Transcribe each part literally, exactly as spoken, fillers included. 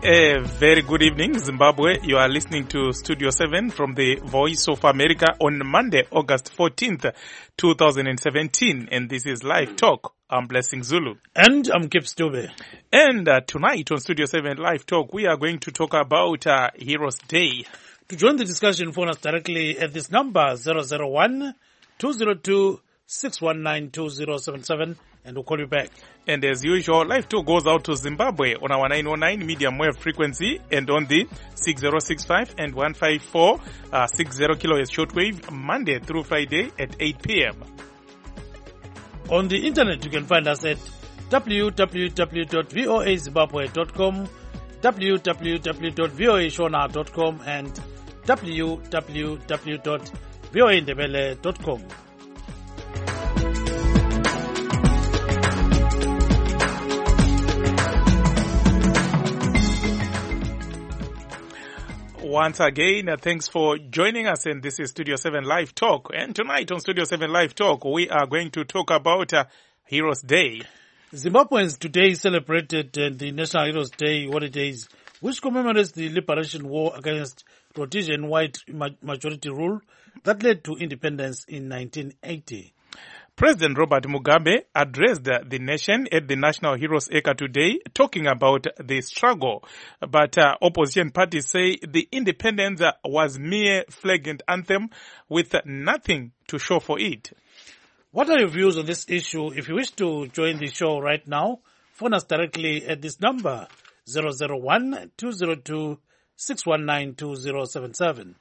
A very good evening, Zimbabwe. You are listening to Studio seven from the Voice of America on Monday, August fourteenth, twenty seventeen. And this is Live Talk. I'm Blessing Zulu. And I'm Kip Stube. And uh, tonight on Studio seven Live Talk, we are going to talk about uh, Heroes Day. To join the discussion, phone us directly at this number, zero zero one, two zero two, six one nine, two zero seven seven. And we'll call you back. And as usual, Live Talk goes out to Zimbabwe on our nine oh nine medium wave frequency and on the six zero six five and one five four uh, sixty kilohertz shortwave Monday through Friday at eight p.m. On the internet, you can find us at w w w dot voa zimbabwe dot com, w w w dot voa shona dot com, and w w w dot voa ndebele dot com. Once again, uh, thanks for joining us, and this is Studio seven Live Talk. And tonight on Studio seven Live Talk, we are going to talk about uh, Heroes Day. Zimbabweans today celebrated uh, the National Heroes Day holidays, which commemorates the liberation war against Rhodesian white ma- majority rule that led to independence in nineteen eighty. President Robert Mugabe addressed the nation at the National Heroes Acre today, talking about the struggle. But uh, opposition parties say the independence was mere flag and anthem with nothing to show for it. What are your views on this issue? If you wish to join the show right now, phone us directly at this number, zero zero one, two zero two, six one nine, two zero seven seven.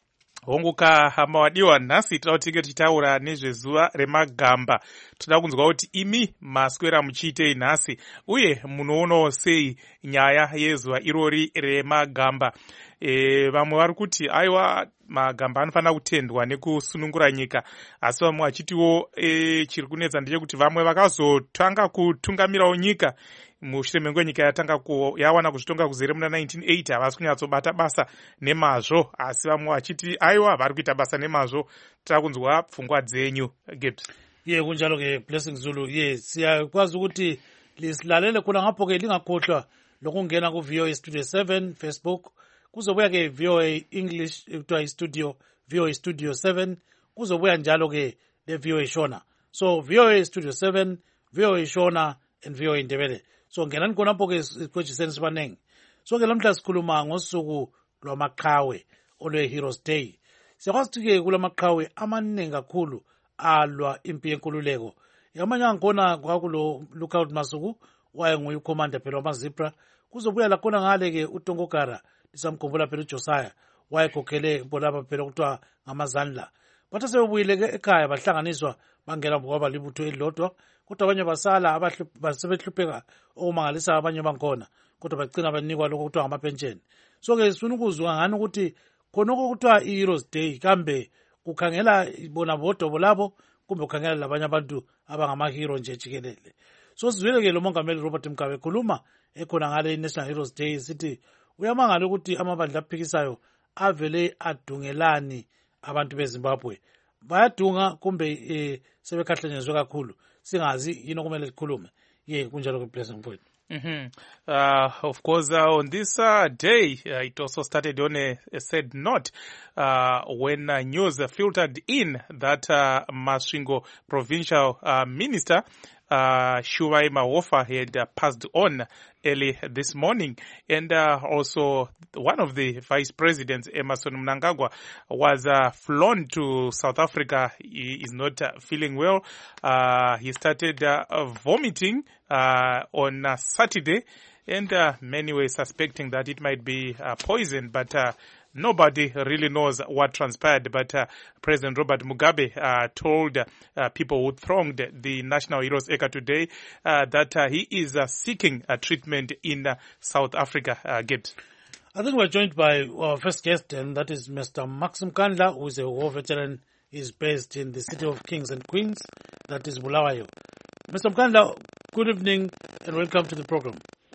Honguka hama wadiwa nhasi tautinge tichitaura nezvezuva remagamba. Toda kunzwa kuti imi maswera muchiitei nhasi uye munoonawo sei nyaya yezuva irori remagamba. E, vamwe vari kuti aiwa magamba anofanira kutendwa nekusunungura nyika, asi vamwe vachitiwo e, chiri kunetsa ndechekuti vamwe vakazotanga kutungamirawo nyika mushure menguva nyika yatanga ku yawana kuzvitonga kuzere muna nineteen eighty havasi kunyatsobata basa nemazvo, asi vamwe vachiti aiwa vari kuita basa nemazvo. Tiri kunzwa pfungwa dzenyu, Gibbs. Ye kunjalo ke Blessing Zulu. Ye siyakwazi ukuthi lisilalele khona ngapho ke lingakhohlwa lokungena ku V O A Studio seven Facebook, kuzobuya ke V O A English kuthiwa istudio V O A Studio seven, kuzobuya njalo ke le V O A Shona. So V O A Studio seven, V O A Shona and V O A Ndebele. So ngenani khonapho ke kwejiseni sibanengi. So ke lamhla sikhuluma ngosuku lwamaqhawe olwe Heroes Day. Siyakwazi ukuthi ke kulamaqhawe amaningi kakhulu alwa impi yenkululeko. Yamanye angkhona kwakulo Lookout Masuku waye nguye ucommander phela wamazibra. Kuzobuya la khona ngale ke uTongogara lisamkhumbula phela uJosiah wayekhokhele bolaba phela kuthiwa ngamazandla. Bathe sebuyile ke ekhaya bahlanganiswa bangena ngoba libutho elilodwa, kodwa abanye basala abasebehlupheka okumangalisa abanye bankhona, kodwa bagcina banikwa lokho kuthiwa ngamapension. So ke sifuna ukuzwa ngani ukuthi khonoko kuthiwa iHeroes Day kambe kukhangela bona bodobo labo kumbe kukhangela labanye abantu abangamahero nje jikelele. So sizwile ke lo mongameli Robert Mugabe khuluma ekhona ngale National Heroes Day sithi uyamangala ukuthi amabandla aphikisayo avele adungelani abantu beZimbabwe. Bayadunga kumbe eh, sebekhahlanyezwe kakhulu singazi yini okumele sikhulume. Ye kunjalo ke Blessing point. Mm-hmm. Uh, of course, uh, on this uh, day, uh, it also started on a, a sad note uh, when uh, news filtered in that uh, Masvingo provincial uh, minister uh, Shuwai Mawofa had uh, passed on early this morning, and uh, also one of the vice presidents, Emmerson Mnangagwa, was uh, flown to South Africa. He is not uh, feeling well. Uh, he started uh, vomiting uh, on uh, Saturday, and uh, many were suspecting that it might be uh, poison, but uh, nobody really knows what transpired. But uh, President Robert Mugabe uh, told uh, people who thronged the National Heroes Acre today uh, that uh, he is uh, seeking uh, treatment in uh, South Africa. Uh, Gibbs. I think we're joined by our first guest, and that is Mister Max Mkandla, who is a war veteran. He's based in the city of Kings and Queens, that is Bulawayo. Mister Mkandla, good evening and welcome to the program.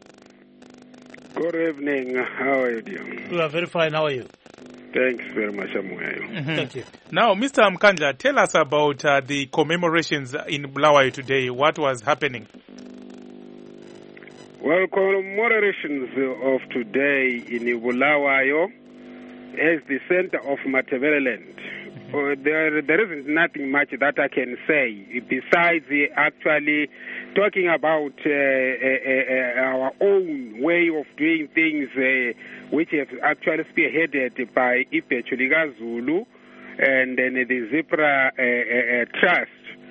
Good evening. How are you doing? We are very fine. How are you? Thanks very much, Amuayo. Mm-hmm. Thank you. Now, Mister Mkandla, tell us about uh, the commemorations in Bulawayo today. What was happening? Well, commemorations of today in Bulawayo as the center of Matabeleland. Uh, there, there isn't nothing much that I can say besides uh, actually talking about uh, uh, uh, our own way of doing things, uh, which have actually spearheaded by Ipe Chuliga Zulu and then the Zipra uh, uh, Trust,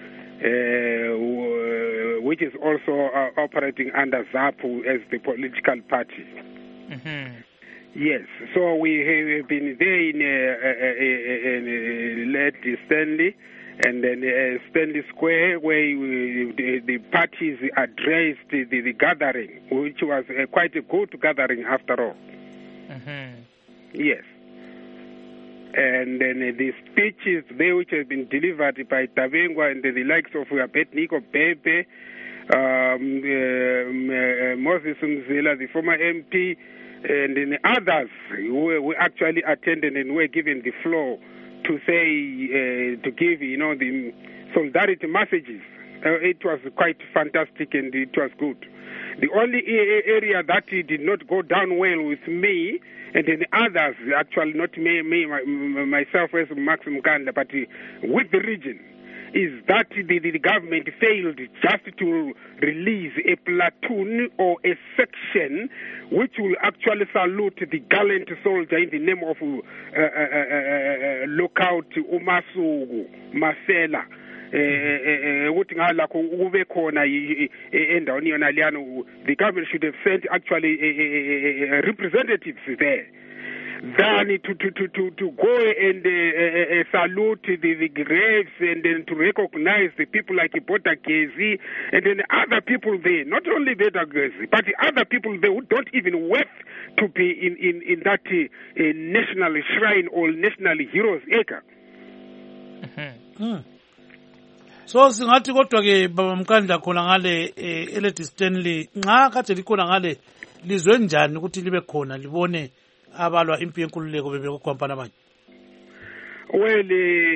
uh, which is also uh, operating under ZAPU as the political party. Mm-hmm. Yes, so we have been there in, uh, uh, uh, in uh, Lady Stanley and then uh, Stanley Square, where we, the, the parties addressed the, the gathering, which was uh, quite a good gathering after all. Mm-hmm. Yes. And then uh, the speeches there which have been delivered by Tabengwa and the, the likes of Abednego Bebe, um, um, uh, Moses Mzila, the former M P, and then others who, who actually attended and were given the floor to say, uh, to give, you know, the solidarity messages. Uh, it was quite fantastic and it was good. The only area that did not go down well with me, and then others, actually not me, me myself as Max Mkanda, but with the region, is that the, the government failed just to release a platoon or a section which will actually salute the gallant soldier in the name of uh, uh, uh, uh, lookout Umasugu Masela. ukuthi ngala kube khona endaweni yona liyana, the government should have sent actually representatives there than to to to to, to go and uh, uh, salute the, the graves and then to recognize the people like Bota Gezi and then other people there, not only Bota Gezi, but the other people there who don't even worth to be in in in that uh, national shrine or national heroes acre. Mm-hmm. Mm. So singathi kodwa ke baba Mkandla khona ngale eLady Stanley nxa kade likhona ngale lizwe njani ukuthi libe khona libone abalwa impi yenkululeko bebekwampana abanye? Well,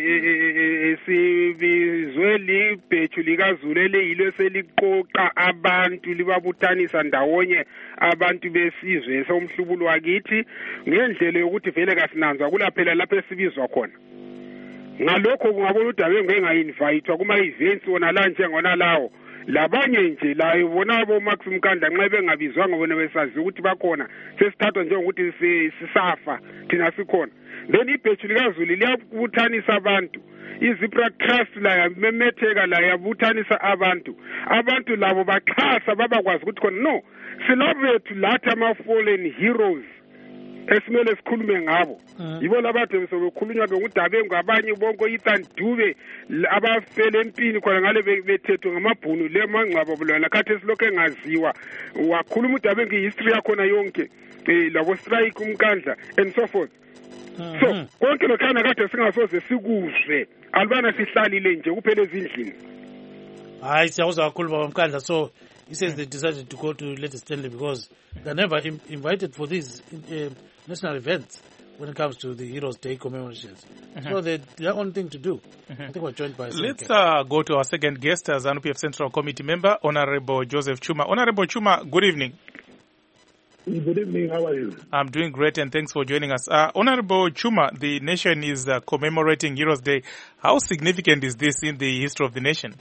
sibizwe libhethu likaZulu eliyilo seliqoqa abantu libabuthanisa ndawonye abantu besizwe somhlubulo wakithi ngendlela yokuthi vele kasinanzwa kulaphela lapho esibizwa khona. Ngalokho kungabona udaba engayinvayithwa kuma events wona la njengona lawo labanye nje la ibona bo Max Mkanda nxa bengabizwanga bona besazi ukuthi bakhona sesithathwa njengokuthi sisafa thina sikhona. Then ibhethu likaZulu liyabuthanisa abantu, iZipra Trust la yamemetheka la yabuthanisa abantu, abantu labo baxhasa babakwazi ukuthi khona no silabethu lathi ama fallen heroes esimele sikhulume ngabo. Yibo labathu besokukhulunywa ngudabengwa abanye bonke Ethan Dube abafele empini khona ngale bethethwe ngamabhunu le mangcwabo bulwana khathi esilokho engaziwa wakhuluma udabengwa history yakho na yonke eh labo strike uMkandla and so forth. So konke lokhana kade singasoze sikuzwe alibana sihlalile nje kuphela ezindlini. Hayi siyawuzwa kakhulu baba Mkandla. So he says they decided to go to Lady Stanley because they're never im invited for these uh, national events when it comes to the Heroes Day commemorations. Mm-hmm. So they their own thing to do. Mm-hmm. I think we're joined by Let's uh, go to our second guest, as ZANU-P F Central Committee member, Honorable Joseph Chuma. Honorable Chuma, good evening. Good evening, how are you? I'm doing great and thanks for joining us. Uh, Honorable Chuma, the nation is uh, commemorating Heroes Day. How significant is this in the history of the nation?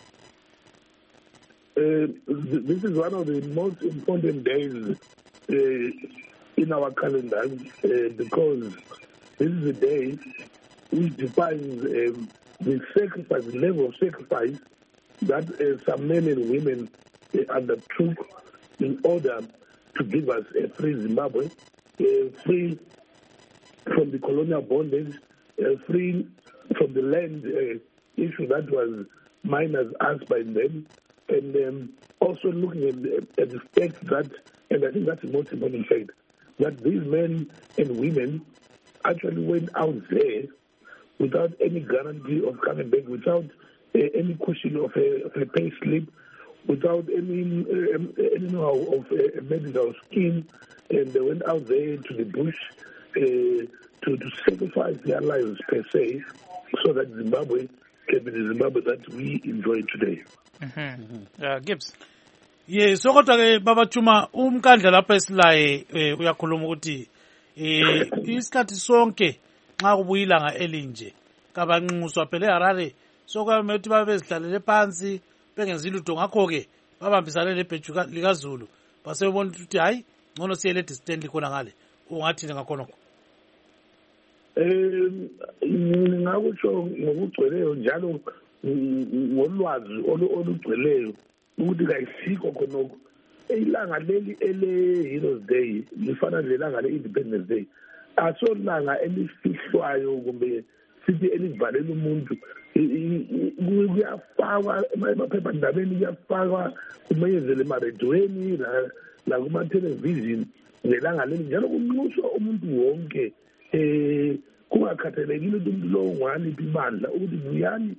Uh, this is one of the most important days uh, in our calendar uh, because this is a day which defines um, the sacrifice, the level of sacrifice that uh, some men and women uh, undertook in order to give us a free Zimbabwe, uh, free from the colonial bondage, uh, free from the land uh, issue that was minus us by them, and um, also looking at the, at the fact that, and I think that's the most important fact, that these men and women actually went out there without any guarantee of coming back, without uh, any cushion of a, of a pay slip, without any uh, any know of a medical scheme, and they went out there to the bush uh, to, to sacrifice their lives per se, so that Zimbabwe can be the Zimbabwe that we enjoy today. Mm-hmm. Uh, Gibbs. ye so kodwa ke baba Chuma umkhandla lapha esilaye uyakhuluma ukuthi eh isikhathi sonke nxa kubuya ilanga elinje kabanxuswa phela eHarare sokwamele ukuthi babe bezihlalele phansi bengenzi lutho ngakho ke babambisane lebheju likaZulu basebona ukuthi hayi ngcono siyele distance khona ngale ungathi ngakhonokho. Eh ngakutsho ngokugcweleyo njalo ngolwazi olugcweleyo ukuthi kayisikho khonokho ilanga leli ele Heroes Day lifana lelanga le Independence Day asolanga elifihlwayo kumbe sithi elivalela umuntu kuyafakwa emaphephandabeni kuyafakwa kumayezele emarediyweni la kuma-television ngelanga leli njalo kunxuswa umuntu wonke um kungakhathalekile ukuthi umuntu lowo ngwaliphi ibandla ukuthi buyani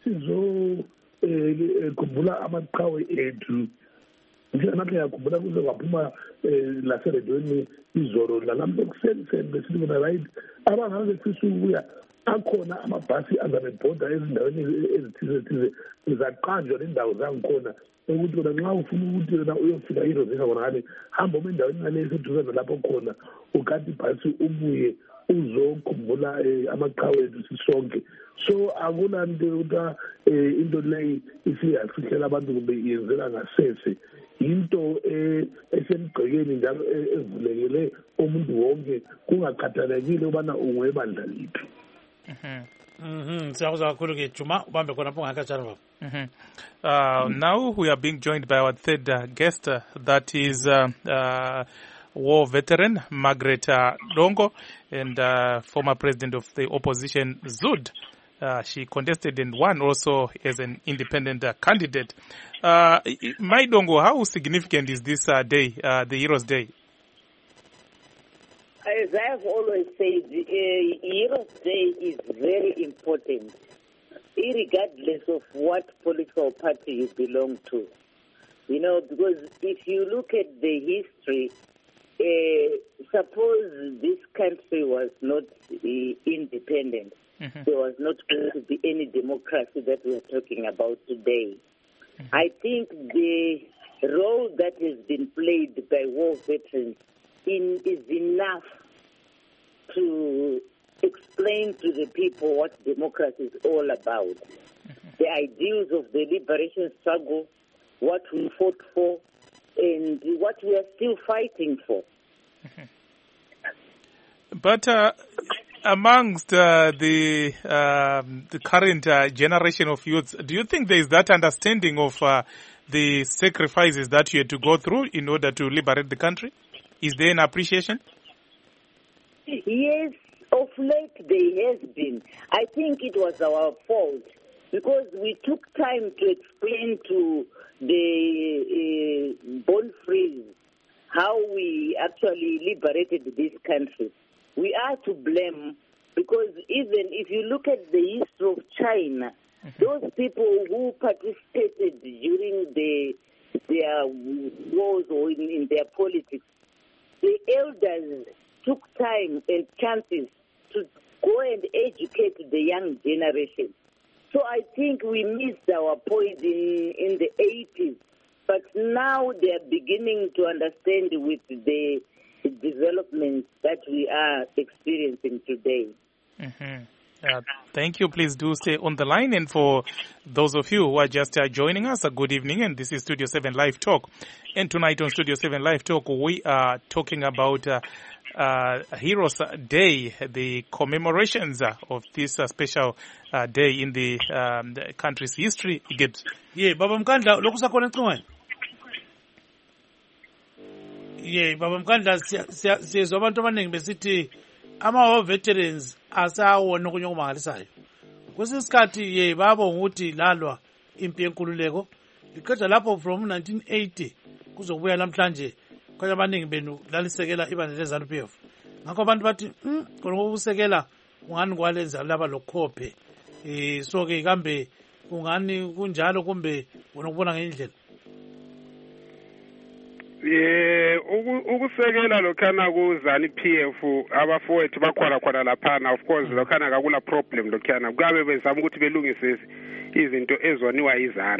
sizokhumbula amaqhawe ethu njenganathi ngiyakhumbula kuze kwaphuma um laserediyweni izolo lalamhla ekuseni besithi bona right abangabe befisa ukuya akhona amabhasi azamebhoda ezindaweni ezithize thize zaqanjwa nendawo zangikhona ukuthi wena nxa ufuna ukuthi wena uyofika Heroes khona ngale hamba uma endaweni ngale eseduzane lapho khona ukati ibhasi ubuye uzokhumbula amaqhawe ethu sisonke so akulanto ukuthi into leyo isiyafihlela abantu kumbe iyenzela ngasese into esemgcekeni njalo evulekele umuntu wonke kungakhathalekile ubana ungwebandla liphi. Mhm. Siyakuzwa kakhulu ke Juma ubambe khona phongakatshana baba. Mhm. Uh now we are being joined by our third uh, guest uh, that is uh, uh war veteran Margaret uh, Dongo and uh, former president of the opposition Zud. Uh, she contested and won also as an independent uh, candidate. Uh, my Dongo, how significant is this uh, day, uh, the Heroes Day? As I have always said, uh, Heroes Day is very important, regardless of what political party you belong to. You know, because if you look at the history, uh, suppose this country was not uh, independent, mm-hmm. there was not going to be any democracy that we are talking about today. Mm-hmm. I think the role that has been played by war veterans in, is enough to explain to the people what democracy is all about. Mm-hmm. The ideals of the liberation struggle, what we fought for, and what we are still fighting for. Mm-hmm. But uh, amongst uh, the uh, the current uh, generation of youths, do you think there is that understanding of uh, the sacrifices that you had to go through in order to liberate the country? Is there an appreciation? Yes, of late there has been. I think it was our fault because we took time to explain to the uh, born frees how we actually liberated this country. We are to blame because even if you look at the history of China, mm-hmm. those people who participated during the, their wars or in, in their politics, the elders took time and chances to go and educate the young generation. So I think we missed our point in, in the eighties, but now they are beginning to understand with the developments that we are experiencing today. Mm-hmm. Uh, thank you. Please do stay on the line. And for those of you who are just uh, joining us, a good evening. And this is Studio seven Live Talk. And tonight on Studio seven Live Talk, we are talking about uh, uh, Heroes Day, the commemorations uh, of this uh, special uh, day in the, um, the country's history. Gibbs. Yeah, Baba Mkandla, lokusa kona ncongwane. Yeah, Baba Mkandla, siyezwa abantu abaningi besithi ama veterans asawona okunye okumangalisayo. Kwesinye isikhathi ye babonga ukuthi lalwa impi yenkululeko liqeda lapho from nineteen eighty kuzokubuya namhlanje kwaye abaningi benu lalisekela ibandla leZANU P F. Ngakho abantu bathi hm khona ukusekela ungani kwalenza laba lokhophe. Eh so ke kambe ungani kunjalo kumbe wona ukubona ngendlela. Eh ukusekela lokhana ku ZANU P F abafowethu bakhona khona laphana, of course lokhana akula problem lokhana kuyabe bezama ukuthi belungise izinto ezoniwa izanu.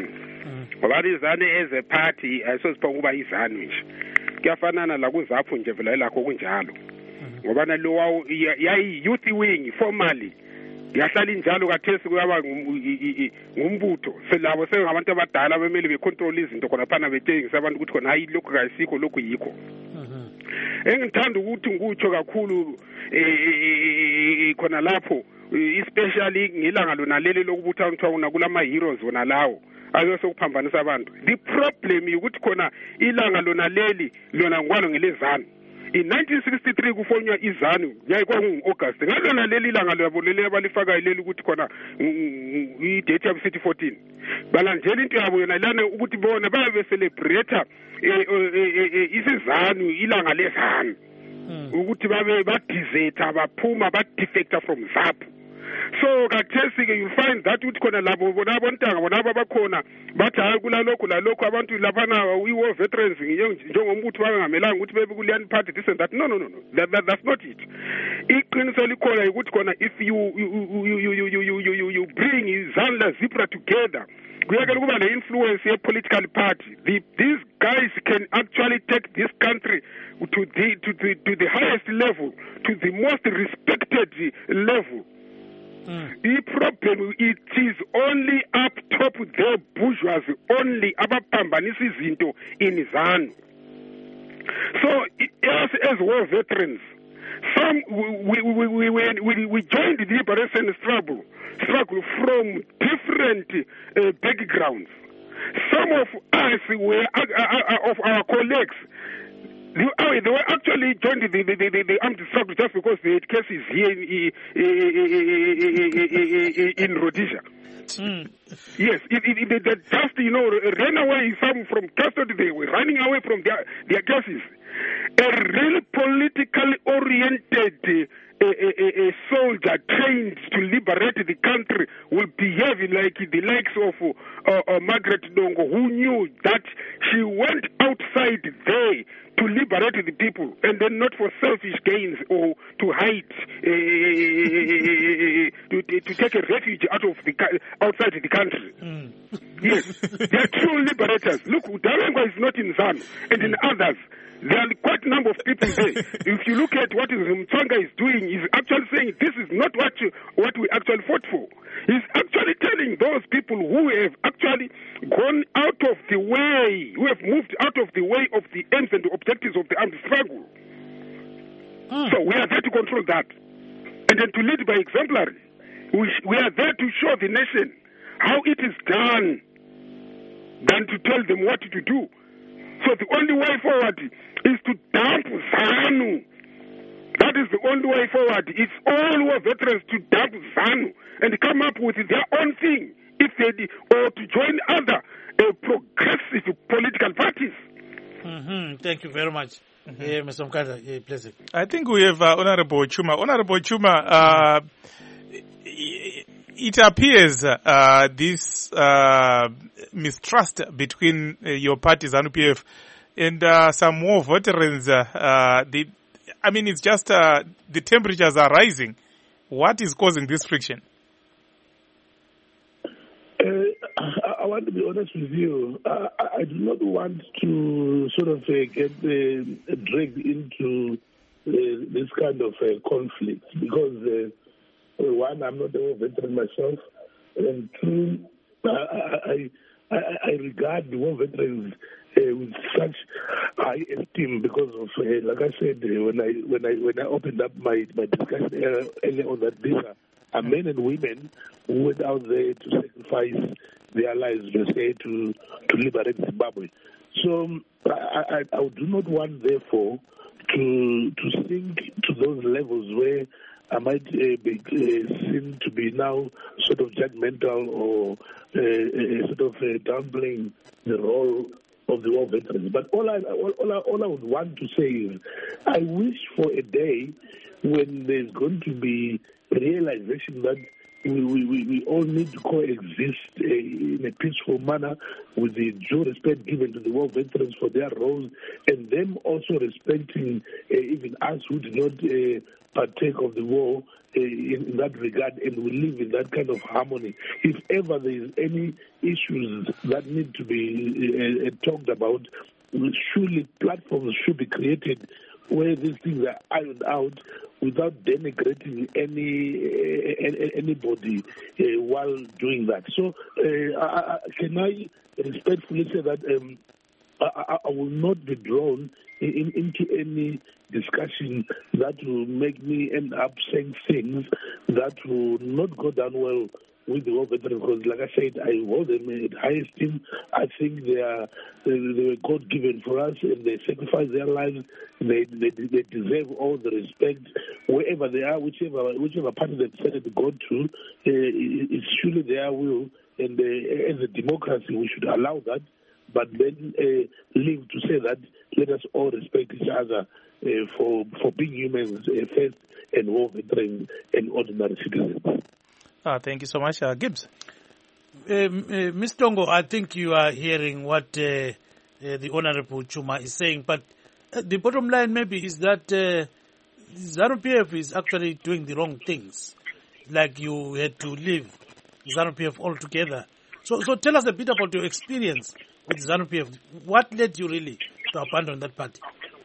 ngoba izanu as a party ayisosiphonga ukuba izanu nje kuyafanana la kuzapho nje vele lakho kunjalo ngoba nalo yayi youth wing formally yahlala injalo kathesi kuyaba ngumbutho selabo sengabantu abadala bemele becontrol izinto khona phana betshengisa abantu ukuthi khona hayi lokho kayisikho lokho yikho engithanda ukuthi ngikutsho kakhulu khona lapho especially ngilanga lona leli lokubutha ukuthi kulama heroes wona lawo ayose kuphambanisa abantu. The problem ukuthi khona ilanga lona leli lona ngwalo ngelezanu in nineteen sixty-three kufonywa izanu yayikwa ngo-August ngalona leli langa labo leli abalifaka leli ukuthi khona i-date yabo city fourteen balandela into yabo yona lana ukuthi bona babe celebrate isizanu ilanga lezanu ukuthi babe badizeta baphuma badefecta from ZAPU. So kathesi ke you find that ukuthi khona labo bona abontanga bona abakhona bathi hayi kulalokho lalokho abantu labana we-war veterans njengombutho bangamelanga ukuthi bebe kuliyani party this and that. No no no no that, that, that's not it. Iqiniso likhona ukuthi khona if you you you you you you you, you bring izandla zipra together kuyakela kuba le influence ye political party. The, these guys can actually take this country to the to the to the highest level, to the most respected level. Mm. The problem it is only up top the bourgeoisie only abapambanisa izinto in ZANU. So as as war veterans, some we we we we, we, we joined the liberation struggle struggle from different uh, backgrounds. Some of us were uh, uh, of our colleagues. They, oh, they were actually joined the, the, the, the, the armed struggle just because they had cases here in, in, in Rhodesia. Mm. Yes, it, it, it, they just, you know, ran away some from custody. They were running away from their, their cases. A really politically oriented a, a, a soldier trained to liberate the country will behave like the likes of uh, uh, Margaret Dongo, who knew that she went outside there to liberate the people, and then not for selfish gains or to hide, uh, to, to take a refuge out of the outside the country. Mm. Yes, they are true liberators. Look, Dalenga is not in ZANU, and in others. There are quite a number of people there. If you look at what Mtsanga is doing, he's actually saying this is not what you, what we actually fought for. He's actually telling those people who have actually gone out of the way, who have moved out of the way of the aims and the objectives of the armed struggle. Mm. So we are there to control that. And then to lead by exemplary. We, we are there to show the nation how it is done than to tell them what to do. So the only way forward is to dump ZANU. That is the only way forward. It's all war veterans to dump ZANU and come up with their own thing, if they or to join other uh, progressive political parties. Mm-hmm. Thank you very much. Mm-hmm. Yeah, Mister Mkata, yeah, pleasure. I think we have uh, Honorable Chuma. Honorable Chuma, uh, it appears uh, this uh, mistrust between uh, your party, ZANU P F, and uh, some more veterans, uh, uh, the, I mean, it's just uh, the temperatures are rising. What is causing this friction? Uh, I, I want to be honest with you. Uh, I, I do not want to sort of uh, get uh, dragged into uh, this kind of uh, conflict because, uh, one, I'm not a veteran myself, and two, I, I, I, I regard the war veterans uh, with such high esteem because of, uh, like I said, uh, when I when I when I opened up my my discussion earlier on that these are, are men and women who went out there to sacrifice their lives, let's say, to to liberate Zimbabwe. So I, I, I do not want, therefore, to to sink to those levels where I might uh, be uh, seen to be now sort of judgmental or uh, uh, sort of uh, downplaying the role of the war veterans. But all I, all, all, I, all I would want to say is I wish for a day when there's going to be realization that we, we, we, we all need to coexist uh, in a peaceful manner with the due respect given to the war veterans for their roles, and them also respecting uh, even us who did not uh, partake of the war uh, in, in that regard, and we live in that kind of harmony. If ever there is any issues that need to be uh, uh, talked about, surely platforms should be created where these things are ironed out without denigrating any uh, anybody uh, while doing that. So, uh, I, I, can I respectfully say that um, I, I will not be drawn in, into any discussion that will make me end up saying things that will not go down well with the war veterans, because, like I said, I hold them in high esteem. I think they are they, they were God given for us, and they sacrificed their lives. They, they they deserve all the respect wherever they are, whichever whichever party they decided to go to. Uh, it's surely their will, and uh, as a democracy, we should allow that. But then uh, live to say that let us all respect each other uh, for for being humans uh, first, and war veterans and ordinary citizens. Uh, thank you so much. Uh, Gibbs. Um, uh, Miz Tongo, I think you are hearing what uh, uh, the Honorable Chuma is saying, but uh, the bottom line maybe is that uh, ZANU P F is actually doing the wrong things, like you had to leave ZANU P F altogether. So, so tell us a bit about your experience with ZANU P F. What led you really to abandon that party?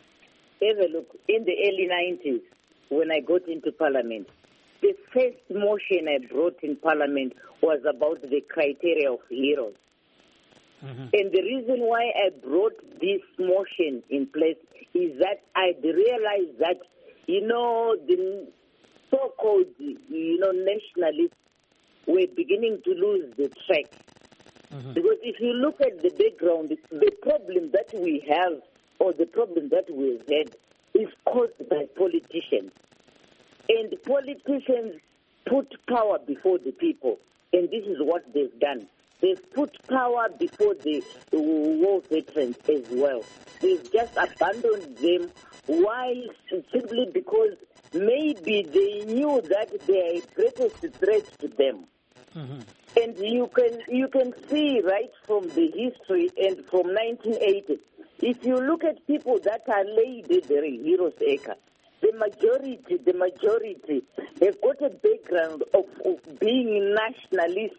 Have a look. In the early nineties, when I got into Parliament, the first motion I brought in Parliament was about the criteria of heroes. Mm-hmm. And the reason why I brought this motion in place is that I realized that, you know, the so-called, you know, nationalists were beginning to lose the track. Mm-hmm. Because if you look at the background, the problem that we have, or the problem that we've had, is caused by politicians. And politicians put power before the people, and this is what they've done. They've put power before the war veterans as well. They've just abandoned them. Why? Simply because maybe they knew that they are greatest threat to them. Mm-hmm. And you can you can see right from the history and from nineteen eighty, if you look at people that are laid at the Heroes Acre, the majority, the majority, they've got a background of, of being nationalists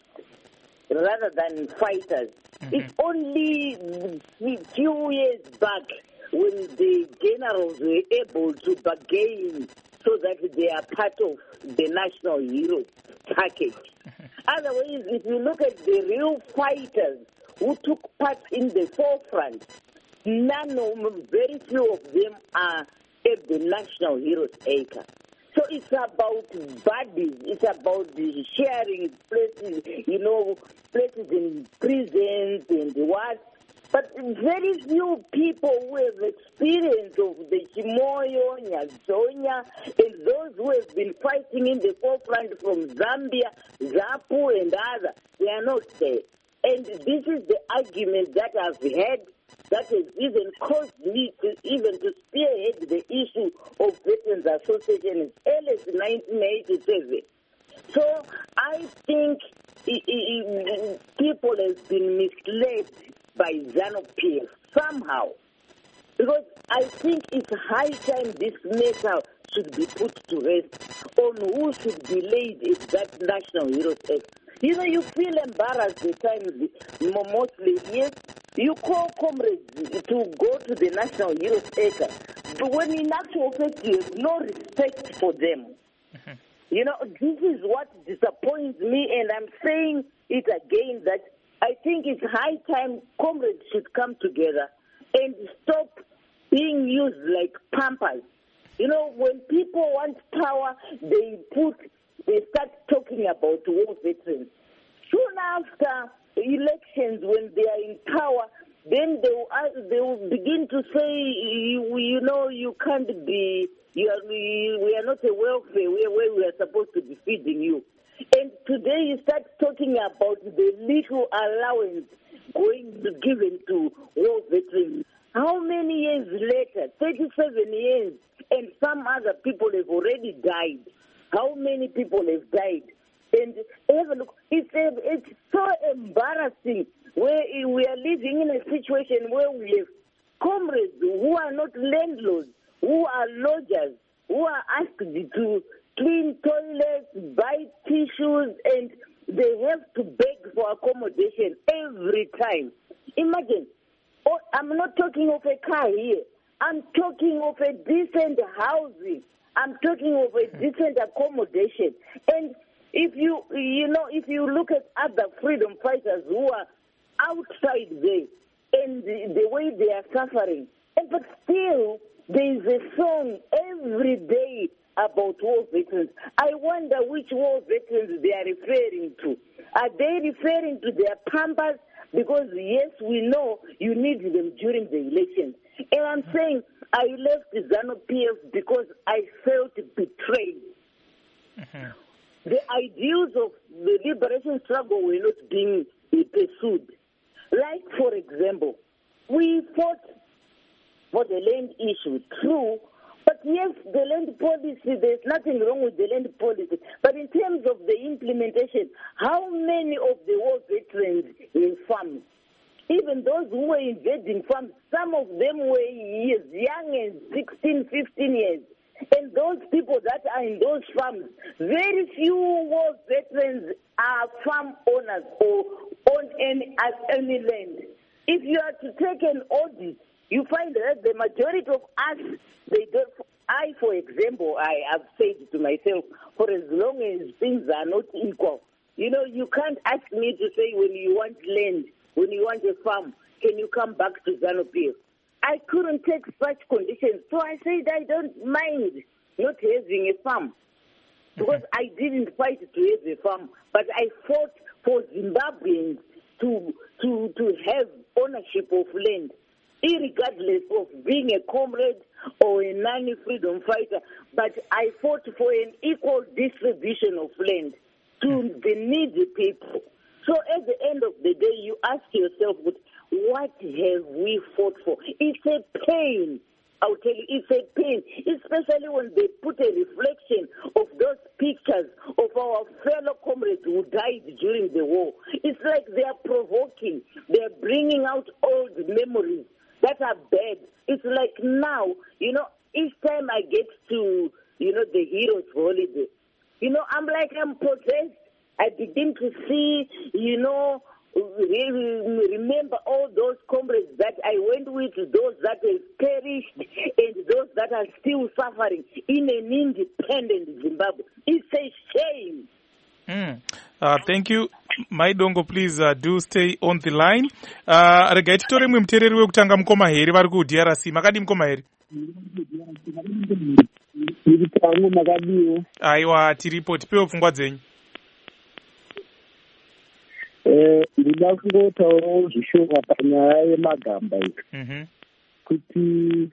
rather than fighters. Mm-hmm. It's only a few years back when the generals were able to bargain so that they are part of the national hero package. Mm-hmm. Otherwise, if you look at the real fighters who took part in the forefront, none of them, very few of them are at the National Heroes Acre. So it's about bodies, it's about the sharing places, you know, places in prisons and what. But very few people who have experience of the Chimoyo, Nyazonya, and those who have been fighting in the forefront from Zambia, Zapu, and others, they are not there. And this is the argument that I've had that has even caused me to even to spearhead the issue of Veterans Association as early as nineteen eighty-seven. So I think it, it, people have been misled by ZANU P F somehow. Because I think it's high time this matter should be put to rest on who should be laid in that National Heroes Act. You know, you feel embarrassed at times, mostly, yes. You call comrades to go to the National Heroes Acre, but when in actual fact you have no respect for them. Mm-hmm. You know, this is what disappoints me, and I'm saying it again, that I think it's high time comrades should come together and stop being used like pampers. You know, when people want power, they put, they start talking about war veterans. Soon after elections, when they are in power, then they will, they will begin to say, you, you know, you can't be, you are, we, we are not a welfare where, where we are supposed to be feeding you. And today you start talking about the little allowance going to given to war veterans. How many years later? thirty-seven years, and some other people have already died. How many people have died? And have a look, it's, a, it's so embarrassing where we are living in a situation where we have comrades who are not landlords, who are lodgers, who are asked to clean toilets, buy tissues, and they have to beg for accommodation every time. Imagine, oh, I'm not talking of a car here. I'm talking of a decent housing. I'm talking of a decent accommodation. And if you, you know, if you look at other freedom fighters who are outside there and the, the way they are suffering, and but still there is a song every day about war veterans. I wonder which war veterans they are referring to. Are they referring to their pampas? Because yes, we know you need them during the elections. And I'm saying I left ZANU-P F because I felt betrayed. Mm-hmm. The ideals of the liberation struggle were not being pursued. Like, for example, we fought for the land issue, true, but yes, the land policy, there's nothing wrong with the land policy. But in terms of the implementation, how many of the war veterans in farms, even those who were invading farms, some of them were as young as sixteen, fifteen years. And those people that are in those farms, very few war veterans are farm owners or own any, any land. If you are to take an audit, you find that the majority of us, they don't, I, for example, I have said to myself, for as long as things are not equal, you know, you can't ask me to say when you want land, when you want a farm, can you come back to ZANU-P F? I couldn't take such conditions, so I said I don't mind not having a farm. Because I didn't fight to have a farm, but I fought for Zimbabweans to, to, to have ownership of land, irregardless of being a comrade or a non-freedom fighter. But I fought for an equal distribution of land to the needy people. So at the end of the day, you ask yourself, what have we fought for? It's a pain. I'll tell you, it's a pain, especially when they put a reflection of those pictures of our fellow comrades who died during the war. It's like they are provoking. They are bringing out old memories that are bad. It's like now, you know, each time I get to, you know, the Heroes Holiday, you know, I'm like I'm possessed. I begin to see, you know, remember all those comrades that I went with, those that have perished, and those that are still suffering in an independent Zimbabwe. It's a shame. Mm. Uh, thank you. Maidongo, please uh, do stay on the line. Uh, rega titore mwe mutereri wekutanga mukoma heri vari ku D R C. Makadi mukoma heri? Aiwa, tiripo, tipewo pfungwa dzenyu. Ndida kungotaurawo zvishoma panyaya yemagamba iyi kuti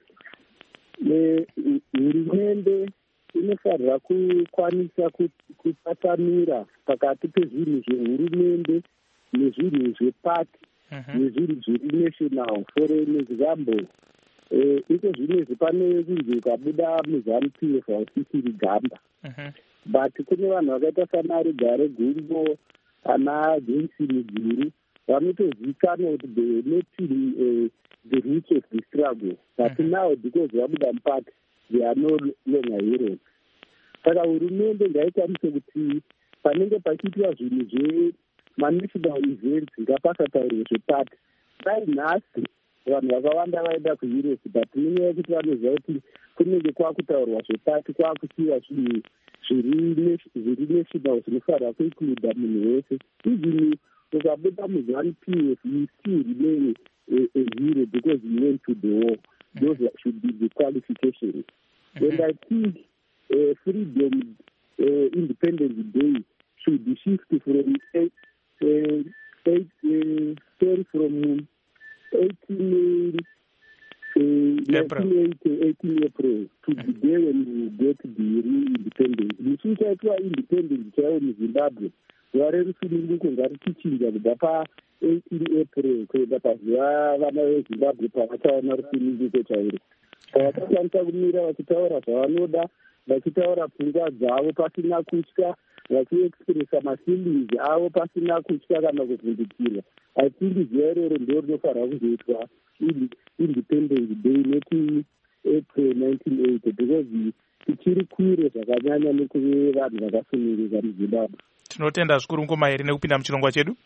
hurumende inofanira kukwanisa kutatamira pakati pezvinhu zvehurumende nezvinhu zvepati nezvinhu zviri national. For an example, iko zvinezvi pane kunzi ukabuda muZANU-P F hausisiri gamba, but kune vanhu vakaita saMarigare Gumbo, ana Jensi Muguru, vanotozikanwa kuti they making uh, the roots of the struggle, but now because vabuda mupati they are no longer heroes. Saka hurumende ngaikwanise kuti panenge pachiitwa zvinhu zvemanational events ngapasataurirwe zvepati. Dai nhasi vanhu vakawanda vaenda kuheroes, but nenyaya yekuti vanoziva kuti kunenge kwakutaurwa zvepati, kwakusiiwa zvinhu zviri national zvinofanira kuincluda munhu wese. Even ukabuda muZANU-P F, you still remain a, a hero because you went to the war. Those should be the qualifications. And I think uh, Freedom uh, Independence Day should be shifted from eight, uh, eight, uh, from eighteen April to the day when we get the real independence. Muchichaitwa independence chaiwo muZimbabwe zuva rerusununguko ngarichichinja kubva pa-eighteen April kuenda pazuva vana veZimbabwe pavachaona rusununguko chairo. Vakakwanisa kumira vachitaura zvavanoda, vachitaura pfungwa dzavo pasina kutya, vachiexpressa mafeelings avo pasina kutya kana kuvhundukirwa. I think zuva iroro ndo rinofanira kuzoitwa independence day neti April nineteen eighty because tichiri kure zvakanyanya nekuve vanhu vakasununguka muZimbabwe. Tinotenda zvikuru Ngomairi nekupinda muchirongwa chedu.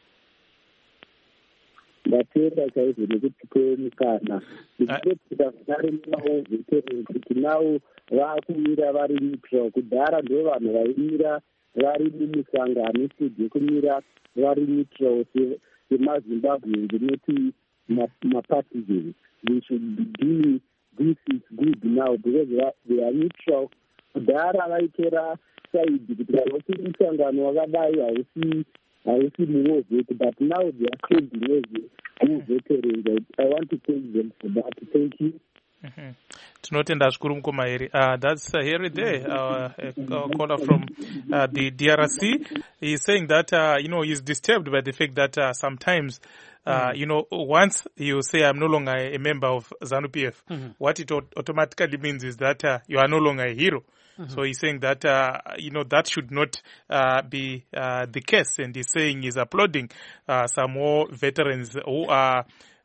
Ndatenda chaizvo nekutipe mukana tichitopinda kunare navo veterans kuti navo vaakumira vari neutral. Kudhara ndo vanhu vaimira vari mumusangano sedze kumira vari neutral semazimbabweans neti mapartisans. We should be doing this is good now because they are neutral. Kudhara vaitora side kuti kana usiri musangano wakadai hausi hausi muwovheti, but now they are claiming as muveterans. I want to thank them for that. Thank you. Mm-hmm. Tinotenda zvikuru Ngomairi. Uh, that's uh, Harry there, our, uh, our caller from uh, the D R C. He's saying that, uh, you know, he's disturbed by the fact that uh, sometimes, uh, mm-hmm. you know, once you say I'm no longer a member of ZANU-P F, mm-hmm. what it automatically means is that uh, you are no longer a hero. Mm-hmm. So he's saying that, uh, you know, that should not uh, be uh, the case. And he's saying he's applauding uh, some more veterans who are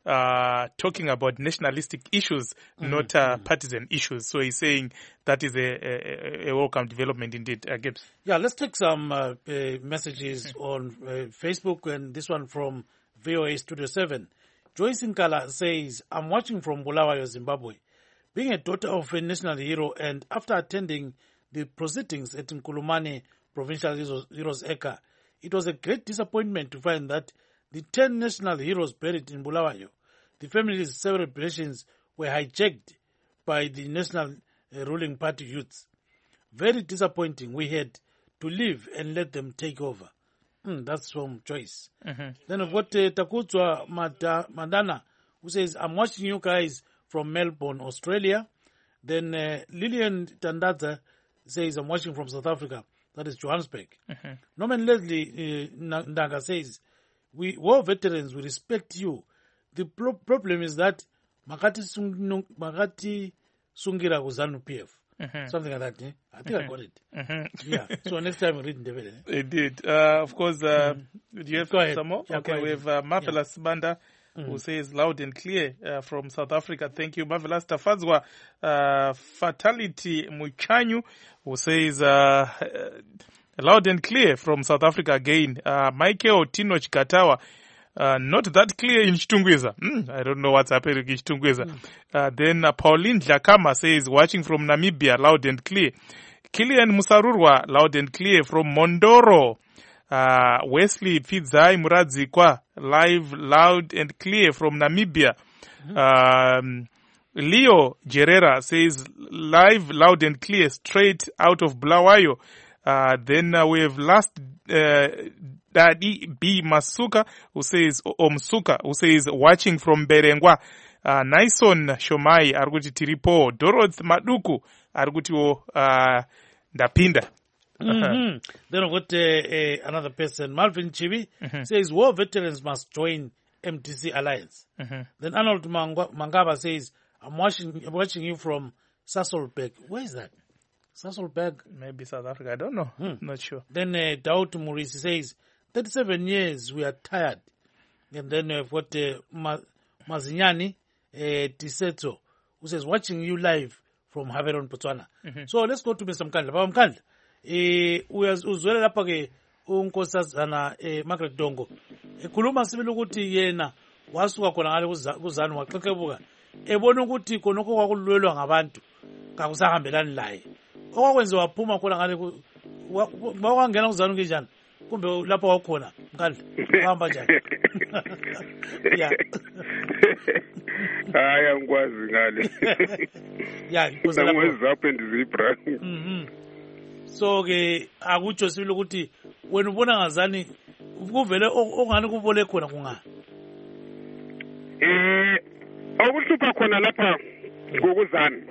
Uh, talking about nationalistic issues, mm-hmm. not uh, partisan issues. So he's saying that is a, a, a welcome development indeed. Uh, Gibbs. Yeah, let's take some uh, uh, messages mm-hmm. on uh, Facebook, and this one from V O A Studio seven. Joyce Nkala says, I'm watching from Bulawayo, Zimbabwe. Being a daughter of a national hero and after attending the proceedings at Nkulumane Provincial Heroes Eka, it was a great disappointment to find that the ten national heroes buried in Bulawayo, the families' celebrations were hijacked by the national uh, ruling party youths. Very disappointing. We had to leave and let them take over. Mm, that's from Joyce. Mm-hmm. Then we've got uh, Takutswa Madana, who says, I'm watching you guys from Melbourne, Australia. Then uh, Lillian Tandaza says, I'm watching from South Africa. That is Johannesburg. Mm-hmm. Norman Leslie uh, Ndanga says, we war veterans, we respect you. The pro- problem is that Makati sung- Makati Sungira was ZANU-P F. Mm-hmm. Something like that. Eh? I think mm-hmm. I got it. Mm-hmm. Yeah. So next time we read in the video. Eh? Indeed. Uh, of course, uh, mm-hmm. do you have go ahead. some more? Yeah, okay, we have uh, Marvelous yeah. Banda, mm-hmm. who says loud and clear uh, from South Africa. Thank you. Marvelous Tafazwa, uh, Fatality Muchanyu, who says uh, loud and clear from South Africa again. Uh, Michael Tino Chikatawa, uh, not that clear in Chitungwiza. Mm, I don't know what's happening in Chitungwiza. Mm. Uh, then uh, Pauline Jakama says, watching from Namibia, loud and clear. Kilian Musarurwa, loud and clear from Mondoro. Uh, Wesley Pizzai Muradzikwa, live, loud and clear from Namibia. Mm-hmm. Um, Leo Gerera says, live, loud and clear, straight out of Bulawayo. Uh, then uh, we have last uh, Daddy B Masuka, who says, Omsuka, who says, watching from Berengwa. Uh, Naison Shomai, Arguti Tiripo. Doroth Maduku, Arguti uh, Ndapinda. Mm-hmm. Then we've got uh, uh, another person, Malvin Chibi, mm-hmm. says, war veterans must join M T C Alliance. Mm-hmm. Then Arnold Mang- Mangaba says, I'm watching, I'm watching you from Sasolburg. Where is that? Sasolburg? Maybe South Africa. I don't know. Hmm. Not sure. Then uh, Daud Murisi says, thirty-seven years, we are tired. And then we've got uh, Ma- Mazinyani uh, Tiseto, who says, watching you live from Havieron, Botswana. Mm-hmm. So let's go to Mister Mkandla. Baba Mkandla, eh, uzwele lapha ke unkosazana eh, Margaret Dongo. Ekhuluma sibili ukuthi yena wasuka khona ngale kuzanu waxekebuka. Ebona ukuthi khonokho kwakulwelwa ngabantu kakusahambelani laye. Okwakwenze waphuma khona ngale wakwangena kuzanu kanjani? Kumbe lapho wakhona Mkandla hamba njani? Yeah. Hayi angikwazi ngale. Yeah, because lapho happened zebra. Mhm. So ke akutsho sibili ukuthi wena ubona ngazani kuvele ongani kubole khona kunga. Eh okuhlupha khona lapha ngokuzani.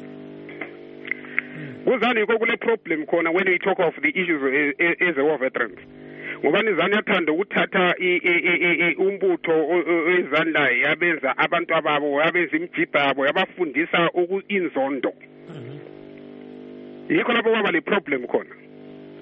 Kuzani yiko kule problem khona when we talk of the issues as a war veterans. Ngoba nizani yathanda ukuthatha umbutho ezandla yabenza abantu ababo yabenza imijibha yabo yabafundisa ukuinzondo. Yikho lapho kwaba le problem khona.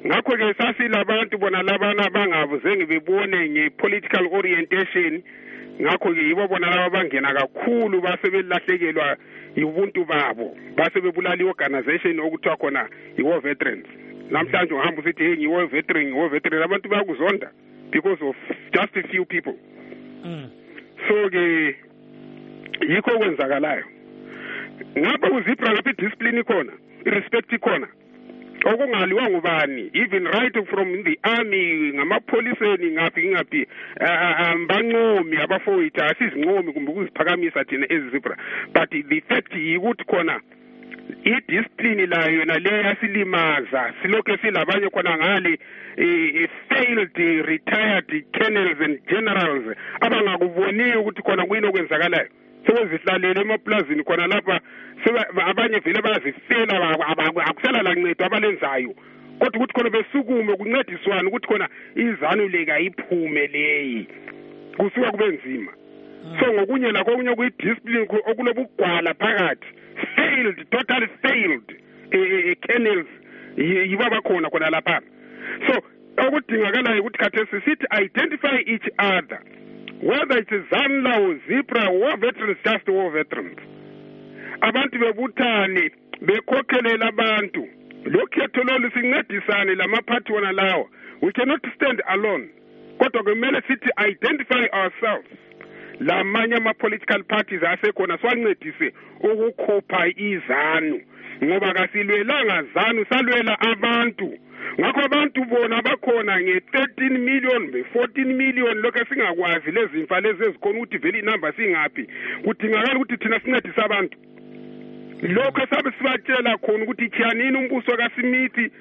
ngakho ke sasilabantu bona labana bangavuzenge bebone nge-political orientation ngakho ke yibo bona laba bangena kakhulu base belahlekelwa ubuntu babo base bebulala i-organization okuthiwa khona i-war veterans. Namhlanje uhamba usithi hey ngiwo veteran ngiwo veteran abantu bayakuzonda because of just a few people. Mm. So ke yikho kwenzakalayo. Ngapha kuzipra ngapha discipline ikhona, irespect ikhona. Okungaliwa ngubani even right from the army ngamapholiseni ngaphi ngaphi banqomi abafowethu asizinqomi kumbe ukuziphakamisa thina ezipra, but the fact yikuthi khona i-discipline layo yona le yasilimaza silokho silabanye khona ngale failed retired colonels and generals abangakuboniyo ukuthi khona kuyini okwenzakalayo sebezihlalele emaplazini khona lapha abanye vele bayazifela akusela la ncedo abalenzayo kodwa ukuthi khona besukume kuncediswana ukuthi khona izanu leka iphume leyi kusuka kube nzima. So ngokunye la kokunye kuyi-discipline okulobugwala phakathi failed totally failed eh kennels yiba bakhona khona lapha. So okudingakalayo ukuthi khathesi sithi identify each other whether it is ZANLA or ZIPRA war veterans, just war veterans. Abantu bebuthane bekhokhelela abantu lokhetho lolu sincedisane lamaphathi wona lawo. We cannot stand alone kodwa kumele sithi identify ourselves. Lamanye ama-political parties asekhona swancedise ukukhupha izanu ngoba kasilwelanga zanu salwela abantu. Ngakho abantu bona bakhona nge-thirteen million be-fourteen million lokho singakwazi lezi mfa lezi ezikhona ukuthi vele inamba singaphi kudingakala ukuthi thina sincedise abantu. Lokho sabe sibatshela khona ukuthi thiyanini umbuso kaSimithi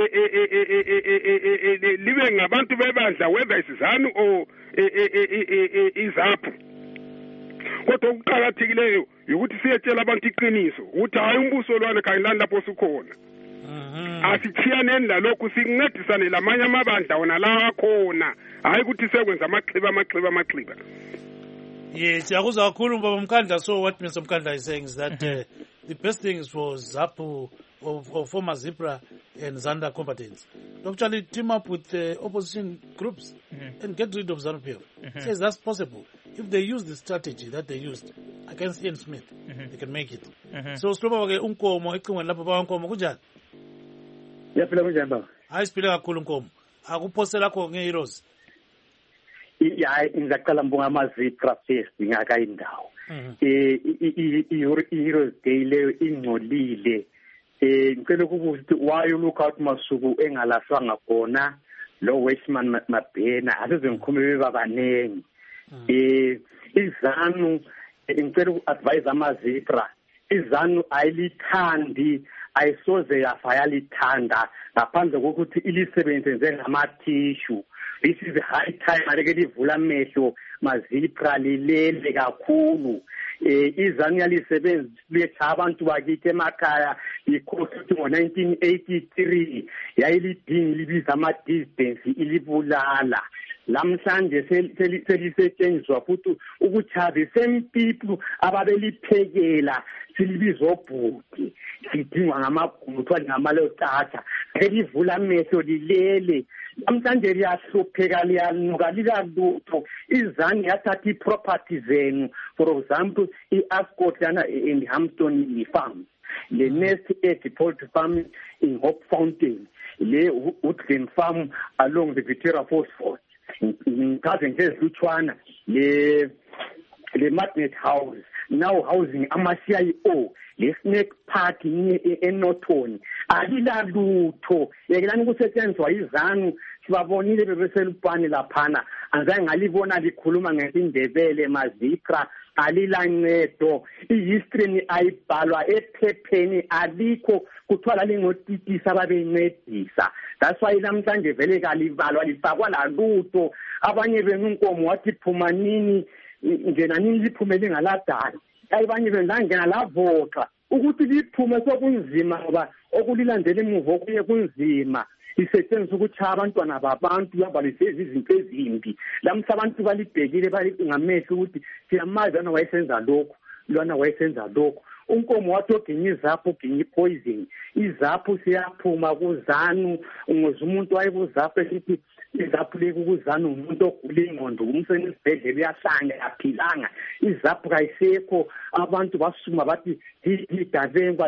libe ngabantu bebandla whether isizanu or izaphu. Kodwa ukuqhakathekileyo ukuthi siyetshela abantu iqiniso ukuthi hayi umbuso lwana kayilani lapho sikhona. Asithiyaneni lalokhu sincedisane lamanye amabandla wona la akhona hayi ukuthi sekwenza amaxhiba amaxhiba amaxhiba. Yes, yakuzwa kakhulu Baba Mkandla. So what Mister Mkandla is saying is that uh, the best thing is for ZAPU or, or former ZIPRA and ZANDA combatants to actually team up with uh, opposition groups mm-hmm. and get rid of ZANU-P F. Mm-hmm. Says that's possible. If they use the strategy that they used against Ian Smith, mm-hmm. they can make it. Mm-hmm. So siloba ke unkomo ecingweni lapha ba unkomo kunjani? Yaphila kunjani baba? Hayi siphila kakhulu unkomo. Akuphosela kho ngeheroes. Yeah, ngizaqala mbonga amaZIPRA first ngaka indawo. Eh i-Heroes Day leyo ingcolile. Eh ngicela ukuthi why look out masuku engalahlwanga khona lo Westman Mabhena asize ngikhuluma bebanengi. Eh izanu ngicela uku-advise amaZIPRA izanu ayilithandi ayisoze yafayalithanda ngaphandle kokuthi ilisebenze njengamathishu. This is the high time aleke livula amehlo maZIPRA lilele kakhulu. Eh izanu yalisebenza letha abantu bakithi emakhaya ikhosi ukuthi ngo nineteen eighty-three yayilidinga libiza ama distance ilibulala. Lamhlanje selisetshenziswa futhi ukuthi the same people ababeliphekela silibiza obhuti sidingwa ngamagumuthu ngamalothatha elivula amehlo lilele. Namhlanje liyahlupheka liyanuka lilalutho izani yathatha i-property zenu for example i-Ascot lana in Hampton farm le Nest Edge poultry farm in Hope Fountain le Woodland farm along the Victoria Falls Fort ngikaze ngezilutshwana le le Magnet House now housing ama-C I O le Snake Park eNorton alilalutho yekelani kusetshenziswa izanu sibabonile bebeselupani laphana angaze ngalibona likhuluma ngesindebele maZIPRA alilancedo ihistory ayibhalwa ephepheni alikho kuthiwa lingotitisa babencedisa. That's why namhlanje vele kalivalwa lifakwa lalutho abanye benunkomo wathi phuma nini ngena nini liphumele ngaladala abanye bengangena lavoxa ukuthi liphume sokunzima ngoba okulilandela emuva okuye kunzima isetshenziswa ukuthi abantwana babantu babalise izinto ezimbi. Lamhla abantu balibhekile bali ngamehlo ukuthi siyamazi lana wayesenza lokho lwana wayesenza lokho unkomo wathi oginye izaphu oginye ipoison izaphu siyaphuma kuzanu ngoze umuntu wayekuzaphu esithi izaphu lekuzanu umuntu ogula ingqondo umseni esibhedlela uyahlanga aphilanga izaphu kayisekho abantu basukuma bathi idavengwa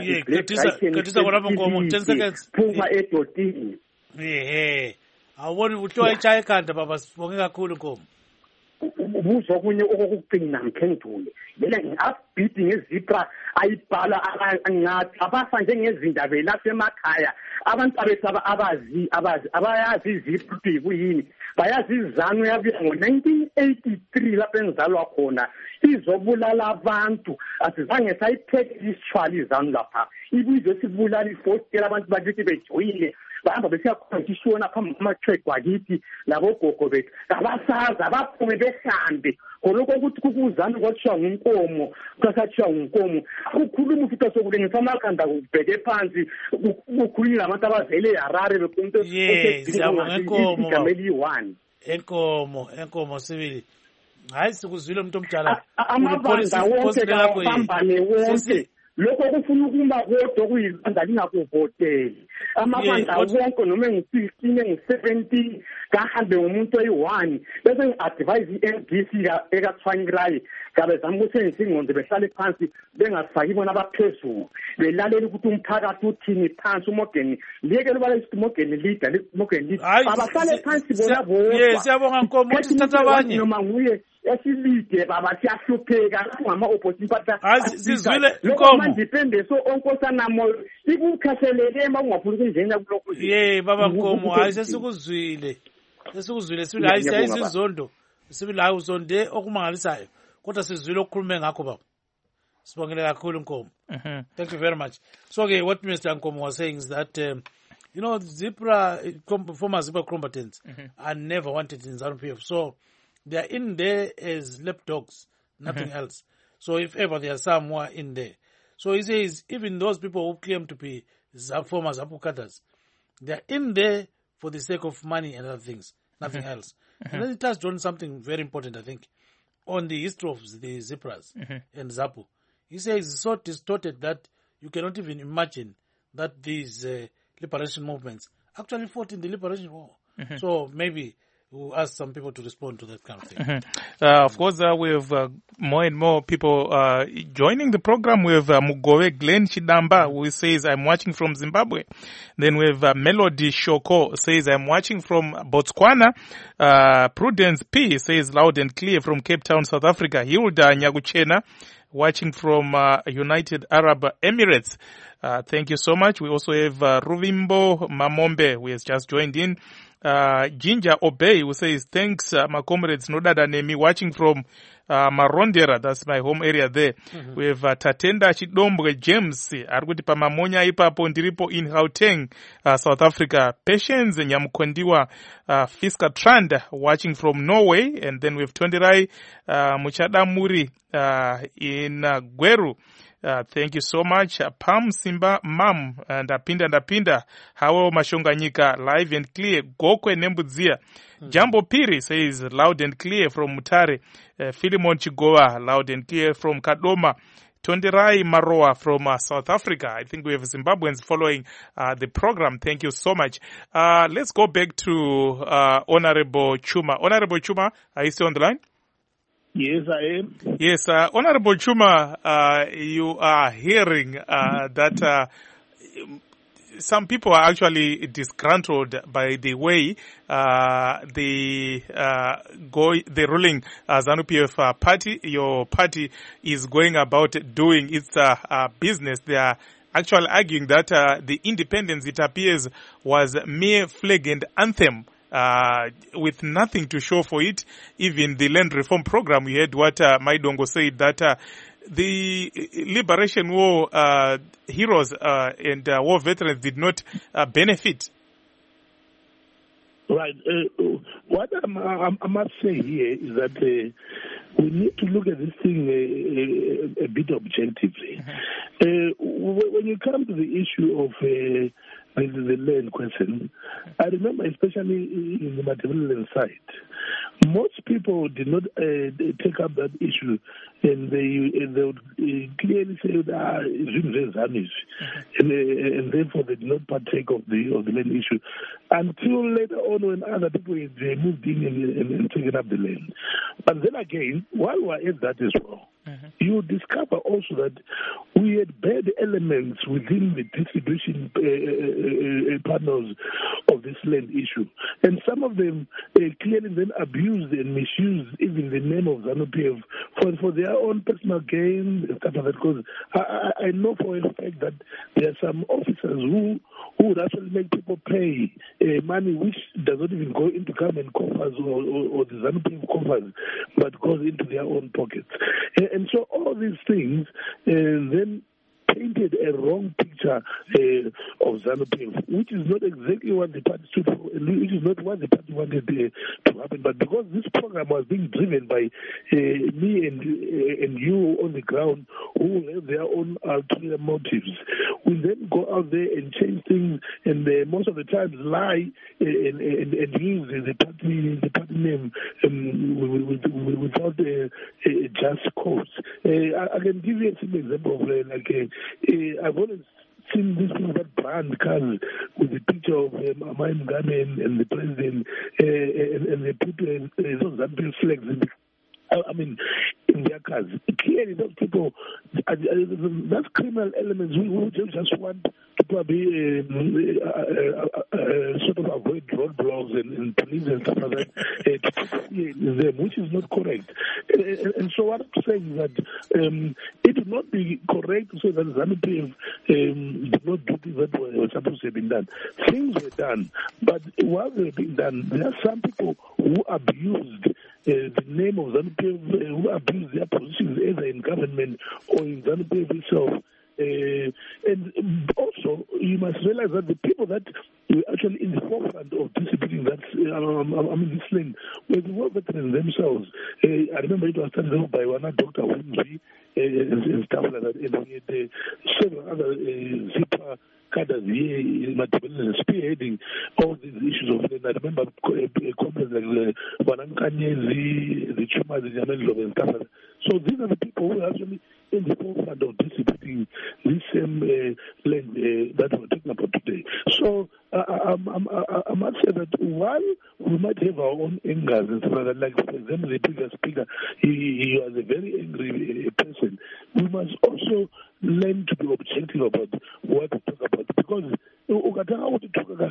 phuma edotini ehe awuboni uthiwa itshaye ekhanda baba sibonge kakhulu nkomo ubuzwa kunye okokugcina ngikhendule vele ngi-upbeat ngezipra ayibhala ngathi abasa njengezindaba lapha emakhaya abantu abethu abazi abazi abayazi izipra ukuthi kuyini bayazi izanu yabuya ngo-nineteen eighty-three lapho engizalwa khona izobulala abantu asizange sayiphethe isitshwala izanu lapha ibizwe sibulala ifostela abantu bakithi bejoyile bahamba besiyakhonjishona phambi kwamathread wakithi labogogo bethu abasaza baphume behambe khonokho ukuthi kukuzani kwathiwa ngunkomo kwasathiwa ngunkomo kukhuluma futhi sokulengisa amakhanda kubheke phansi kukhulunywa labantu abazele eHarare bekunto enkomo enkomo enkomo sibili hayi sikuzwile umuntu omdala amabandla wonke kawahambane wonke lokho kufuna ukuma kodwa kuyibandla lingakuvoteli amabandla wonke noma ngi-fifteen ngi-seventeen kahambe ngomuntu oyi-one bese ngi-advise i-N D C ekathwanyirayi ngabe zama ukuthengisa ingqondo behlale phansi bengasifaki bona abaphezulu belalela ukuthi umphakathi uthini phansi umogeni liyeke lubala isithi umogeni leader umogeni leader abahlale phansi bona bodwa siyabonga nkomo ukuthi sithatha abanye noma nguye esilide baba siyahlupheka lapho ngama-opposition party sizwile nkomo mandipendeso onkosana moyo ikukhaselele uma ungafuni ukungena kulokhu ye baba nkomo hayi sesikuzwile sesikuzwile sibili hayi siyayiza izondo sibili hayi uzonde okumangalisayo kodwa sizwile okukhulume ngakho baba sibongele kakhulu nkomo thank you very much so okay what Mister Nkomo was saying is that um, you know zebra former zebra combatants mm-hmm. are never wanted in ZANU P F, so they are in there as lapdogs, nothing mm-hmm. else. So if ever there are some who are in there. So he says, even those people who claim to be former ZAPU cadres, they are in there for the sake of money and other things, nothing mm-hmm. else. Mm-hmm. And then he touched on something very important, I think, on the history of the Zebras mm-hmm. and ZAPU. He says it's so distorted that you cannot even imagine that these uh, liberation movements actually fought in the liberation war. Mm-hmm. So maybe we'll ask some people to respond to that kind of thing. Mm-hmm. Uh, of course, uh, we have uh, more and more people uh, joining the program. We have uh, Mugowe Glenn Chidamba, who says, I'm watching from Zimbabwe. Then we have uh, Melody Shoko, says, I'm watching from Botswana. Uh, Prudence P says, loud and clear from Cape Town, South Africa. Hilda Nyaguchena, watching from uh, United Arab Emirates. Uh, thank you so much. We also have uh, Ruvimbo Mamombe, who has just joined in. Uh, Ginger Obey, who says, thanks, uh, my comrades, Nodada Nemi, watching from uh, Marondera, that's my home area there. Mm-hmm. We have uh, Tatenda Chidombwe James, Arguti Pamamonya Ipapo Ndiripo in Gauteng, uh, South Africa. Patience Nyamukondiwa uh, Fiska Trand, watching from Norway. And then we have Tondirai uh, Muchada Muri uh, in uh, Gweru. Uh, thank you so much. Uh, Pam Simba Mam and Apinda and Apinda. Hawo Mashonganyika, live and clear. Gokwe Nembudzia. Mm-hmm. Jambo Piri says loud and clear from Mutare. Uh, Philemon Chigoa, loud and clear from Kadoma. Tondirai Maroa from uh, South Africa. I think we have Zimbabweans following uh, the program. Thank you so much. Uh, let's go back to uh, Honorable Chuma. Honorable Chuma, are you still on the line? Yes, I am. Yes, uh, Honorable Chuma, uh, you are hearing uh, that uh, some people are actually disgruntled by the way uh, the uh, go the ruling uh, ZANU P F uh, party, your party, is going about doing its uh, uh, business. They are actually arguing that uh, the independence, it appears, was mere flag and anthem. Uh, with nothing to show for it. Even the land reform program, we heard what uh, Maidongo said, that uh, the Liberation War uh, heroes uh, and uh, war veterans did not uh, benefit. Right. Uh, what I'm, I'm, I must say here is that uh, we need to look at this thing a, a, a bit objectively. Mm-hmm. Uh, when you come to the issue of uh, the, the land question, I remember especially in the Matabeleland side, most people did not uh, take up that issue, and they, they would uh, clearly said, ah, and, uh, and therefore they did not partake of the of the land issue until later on when other people they moved in and, and, and taken up the land. But then again, while we're at that as well, mm-hmm. you discover also that we had bad elements within the distribution uh, uh, uh, panels of this land issue. And some of them uh, clearly then abused and misused even the name of ZANU-P F for, for their own personal gain and stuff like that. Because I, I, I know for a fact that there are some officers who, who would actually make people pay uh, money which does not even go into government coffers or, or, or the ZANU-P F coffers, but goes into their own pockets. And, and so all these things uh, then painted a wrong picture uh, of ZANU-P F, which is not exactly what the party stood for, which is not what the party wanted uh, to happen. But because this program was being driven by uh, me and uh, and you on the ground, who have their own ulterior motives, we then go out there and change things, and uh, most of the times lie uh, and, and, and use the party the party name um, without a, a just cause. Uh, I, I can give you a simple example of uh, like. Uh, Uh, I've always seen these people that brand cars with the picture of um, Amai Mngane and, and the president, uh, and, and they put uh, those ZANU-P F flags in the, I mean, in their cars. Clearly, those people, uh, that's criminal elements. We, we just want to probably uh, uh, uh, uh, sort of avoid roadblocks and, and police and stuff like that, uh, to see them, which is not correct. And, and, and so what I'm saying is that um, it would not be correct to say that ZANU-P F um, did not do things that were supposed to have been done. Things were done, but while they were being done, there are some people who abused Uh, the name of ZANU-P F, uh, who abuse their positions either in government or in ZANU-P F itself. Uh, and also, you must realize that the people that were actually in the forefront of distributing that, uh, I mean, this thing, were the war veterans themselves. Uh, I remember it was started off by one Doctor Winsley uh, and, and stuff like that. And we had uh, several other uh, Zipa cadres here in Matabele spearheading all these issues of land. I remember comments like the Wanankanyezi, the Chuma, the Janelo, and stuff like that. So these are the people who are actually in the forefront of distributing this same uh, land uh, that we're talking about today. So uh, I, I, I must say that while we might have our own angers and stuff like that, like for example the previous speaker, he, he was a very angry uh, person, we must also learn to be objective about what we talk about, because ukataka ukuthi talk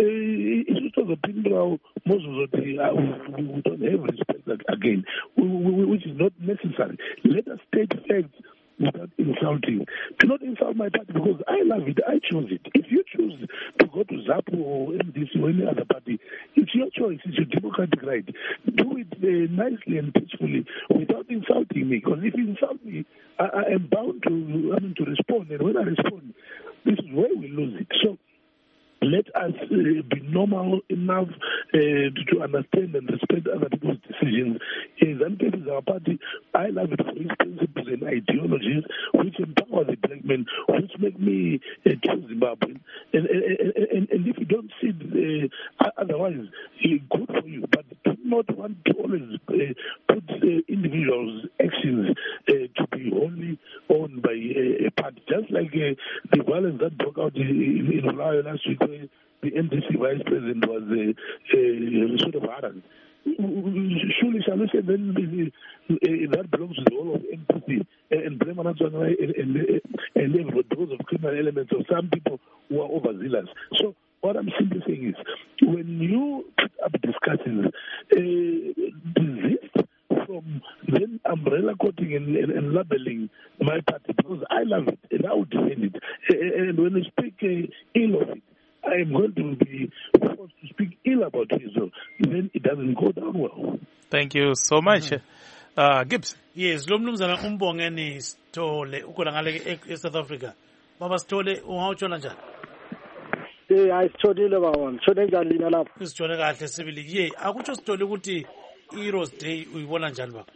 isitho zopindwa most of the we don't have respect again, which is not necessary. Let us state facts without insulting. Do not insult my party because I love it, I chose it. If you choose to go to ZAPU or M D C or any other party, it's your choice, it's your democratic right. Do it uh, nicely and peacefully without insulting me, because if you insult me, I, I am bound to, I mean, to respond, and when I respond, this is where we lose it. So let us uh, be normal enough uh, to, to understand and respect other people's decisions. ZANU-P F is our party. I love it for its principles and ideologies, which empower the black men, which make me a true Zimbabwean. And, and, and, and if you don't see it, uh, otherwise, uh, good for you. But do not want to always uh, put uh, individuals' actions uh, to be wholly owned by uh, a party. Just like uh, the violence that broke out in, in, in Olayo last week, the M D C vice president was a, a sort of arrogant. Surely, shall we say then uh, that belongs to the whole of M P C and blame and, and, and everybody because of criminal elements of some people who are overzealous. So what I'm simply saying is, when you put up discussions, uh, desist from then umbrella quoting and, and, and labeling my party, because I love it and I will defend it. And when you speak uh, ill of it, I am going to be forced to speak ill about Israel. Then it doesn't go down well. Thank you so much. Mm-hmm. Uh, Gibbs. Yes, lo mnumzana umbongeni Sithole ukhona ngale eSouth Africa. Baba Sithole ungawutshona njani? Eh ayisitholile baba, ngitshone njani lina lapha? Isitshone kahle sibili. Ye, akutsho Sithole ukuthi iHeroes Day uyibona njani baba?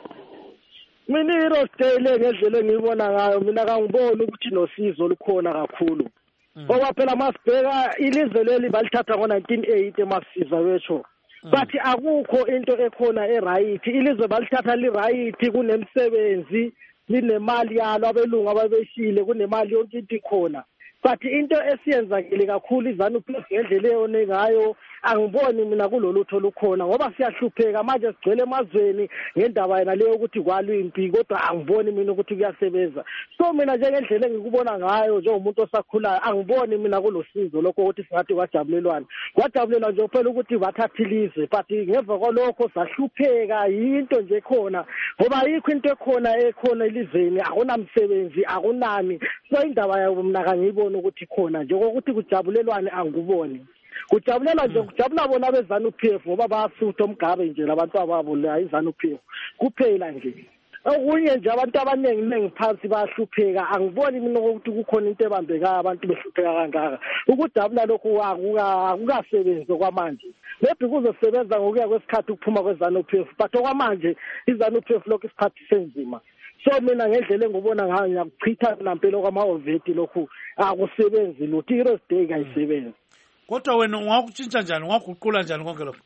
Mina iHeroes Day le ngendlela engiyibona ngayo, mina kangiboni ukuthi nosizo olukhona kakhulu. Ngoba phela masibheka ilizwe leli balithatha ngo nineteen eighty emasisiza wethu. Bathi akukho into ekhona eright. Ilizwe balithatha li right, kunemsebenzi, linemali yalo abelungu ababeshile kunemali yonke into ikhona but into esiyenzakile kakhulu iZANU-P F ngendlela eyone ngayo angiboni mina kulolutho olukhona ngoba siyahlupheka manje sigcwele emazweni ngendaba yena leyo ukuthi kwalwa impi kodwa angiboni mina ukuthi kuyasebenza so mina njengendlela engikubona ngayo njengomuntu osakhulayo angiboni mina kulosizo lokho ukuthi singathi kwajabulelwana kwajabulelwa nje phela ukuthi bathathilizwe but ngemva kwalokho sahlupheka yinto nje khona ngoba ayikho into ekhona ekhona elizweni akunamsebenzi akunani so indaba yabo mina kangiyibona ukuthi khona nje ukuthi kujabulelwane angikuboni kujabulela nje kujabula bona beZANU-P F ngoba bayasutha umgabe nje labantu ababo la iZANU-P F kuphela nje okunye nje abantu abaningi ningi phansi bayahlupheka angiboni mina ukuthi kukhona into ebambekayo abantu behlupheka kangaka ukujabula lokhu akukasebenzi kwamanje maybe kuzosebenza ngokuya kwesikhathi ukuphuma kweZANU-P F but okwamanje iZANU-P F lokhu isikhathi senzima so mina ngendlela engibona ngayo ngiyakuchitha nampelo kwama-oveti lokhu akusebenzi lutho i-Heroes Day kayisebenzi kodwa wena ungakutshintsha njani ungaguqula njani konke lokho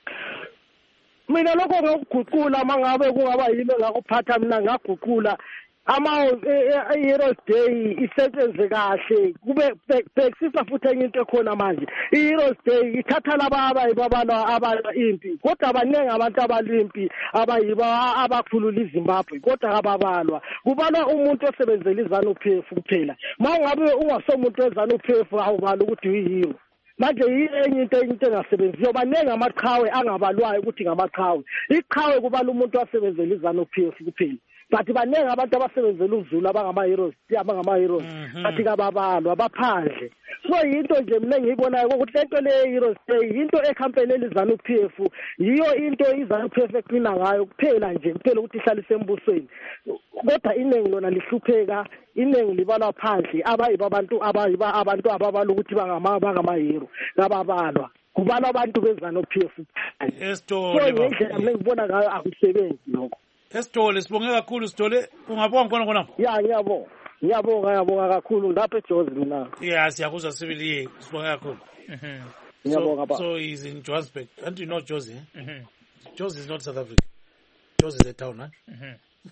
mina lokho ngokuguqula mangabe kungaba yini engakuphatha mina ngaguqula ama-Heroes Day isebenze kahle kube bhekisisa futhi enye into ekhona manje i-Heroes Day ithatha laba abayibabalwa abalwa impi kodwa abaningi abantu abalwa impi abayiba abakhulula iZimbabwe kodwa ababalwa kubalwa umuntu osebenzela iZANU-P F kuphela mangabe ungasomuntu weZANU-P F awubala ukuthi uyihero manje enye into into engasebenziyo baningi amaqhawe angabalwayo ukuthi ngamaqhawe iqhawe kubala umuntu wasebenzela iZANU-P F kuphela but baningi abantu abasebenzela uZulu abangama-heroes abangama-heroes bathi kababalwa baphandle so yinto nje mina engiyibonayo ukuthi lento le-Heroes Day yinto ekhampeneli iZANU-P F yiyo into iZANU-P F eqina ngayo kuphela nje kuphela ukuthi ihlalise embusweni kodwa iningi lona lihlupheka iningi libalwa phandle abayiba abantu abayiba abantu ababala ukuthi bangama-hero kababalwa kubalwa abantu beZANU-P F Esitole so ngendlela mina ngibona ngayo akusebenzi lokho Esitole sibonge kakhulu Sitole ungabonga khona khona ya ngiyabonga ngiyabonga ngiyabonga kakhulu lapha eJozi mina yeah siyakuzwa sibili sibonge kakhulu mhm ngiyabonga baba so he's in Johannesburg and you know Jozi eh? mhm Jozi is not South Africa Jozi is a town huh? mhm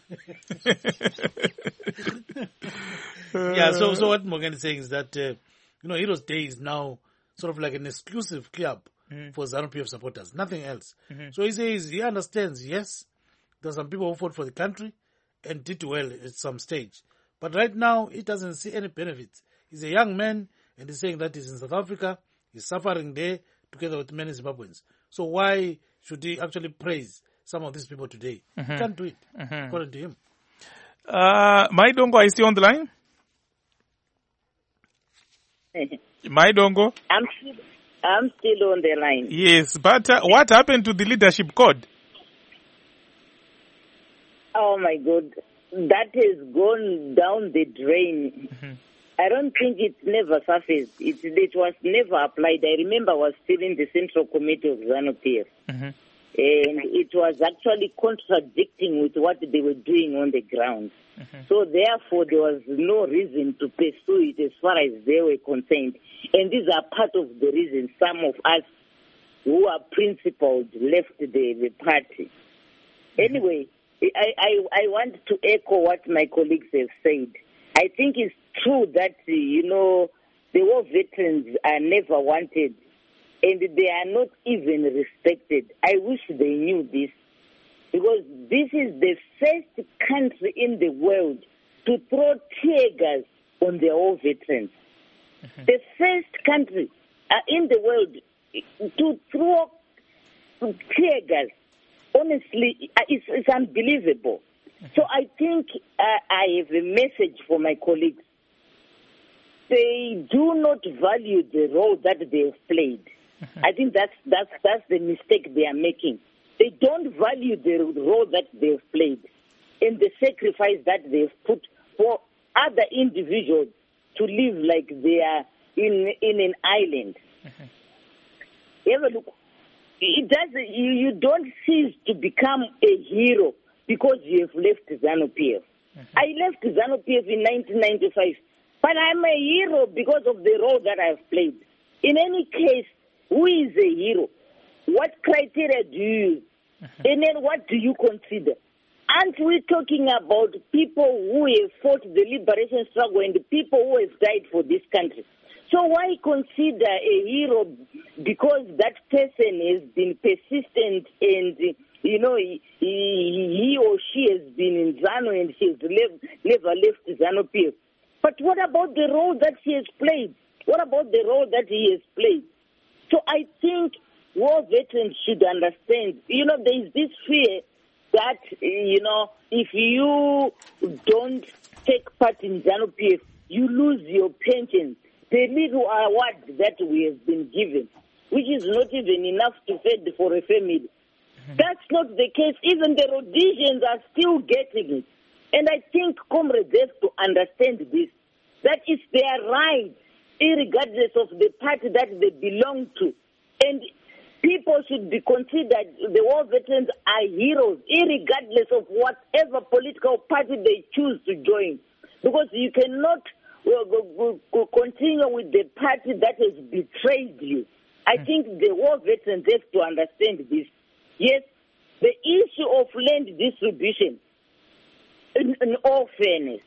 yeah so so what Morgan is saying is that uh, you know Heroes Day is now sort of like an exclusive club mm-hmm. for ZANU-P F supporters nothing else mm-hmm. so he says he understands yes there's some people who fought for the country and did well at some stage. But right now, he doesn't see any benefits. He's a young man, and he's saying that he's in South Africa. He's suffering there together with many Zimbabweans. So why should he actually praise some of these people today? Mm-hmm. He can't do it, mm-hmm. according to him. Uh, Maidongo, are you still on the line? Maidongo? I'm still, I'm still on the line. Yes, but uh, what happened to the leadership code? Oh, my God. That has gone down the drain. Mm-hmm. I don't think it's never surfaced. It, it was never applied. I remember I was still in the Central Committee of ZANU-P F. Mm-hmm. And it was actually contradicting with what they were doing on the ground. Mm-hmm. So, therefore, there was no reason to pursue it as far as they were concerned. And these are part of the reason some of us who are principled left the, the party. Mm-hmm. Anyway, I, I, I want to echo what my colleagues have said. I think it's true that, you know, the war veterans are never wanted and they are not even respected. I wish they knew this because this is the first country in the world to throw tear gas on their war veterans. Mm-hmm. The first country uh, in the world to throw tear gas. Honestly, it's, it's unbelievable. Mm-hmm. So I think uh, I have a message for my colleagues. They do not value the role that they have played. Mm-hmm. I think that's, that's, that's the mistake they are making. They don't value the role that they have played and the sacrifice that they have put for other individuals to live like they are in, in an island. Mm-hmm. Have a look. It does. You, you don't cease to become a hero because you have left ZANU-P F. Mm-hmm. I left ZANU-P F in nineteen ninety-five, but I'm a hero because of the role that I've played. In any case, who is a hero? What criteria do you use? Mm-hmm. And then what do you consider? aren't we talking about people who have fought the liberation struggle and the people who have died for this country? So why consider a hero because that person has been persistent and, you know, he, he or she has been in ZANU and she has left, never left ZANU-P F? But what about the role that she has played? What about the role that he has played? So I think war veterans should understand, you know, there is this fear that, you know, if you don't take part in ZANU-P F, you lose your pension, the little award that we have been given, which is not even enough to feed for a family. Mm-hmm. That's not the case. Even the Rhodesians are still getting it. And I think comrades have to understand this, that it's their right, irregardless of the party that they belong to. And people should be considered, the war veterans are heroes, irregardless of whatever political party they choose to join. Because you cannot uh, continue with the party that has betrayed you. I think the war veterans have to understand this. Yes, the issue of land distribution, in, in all fairness,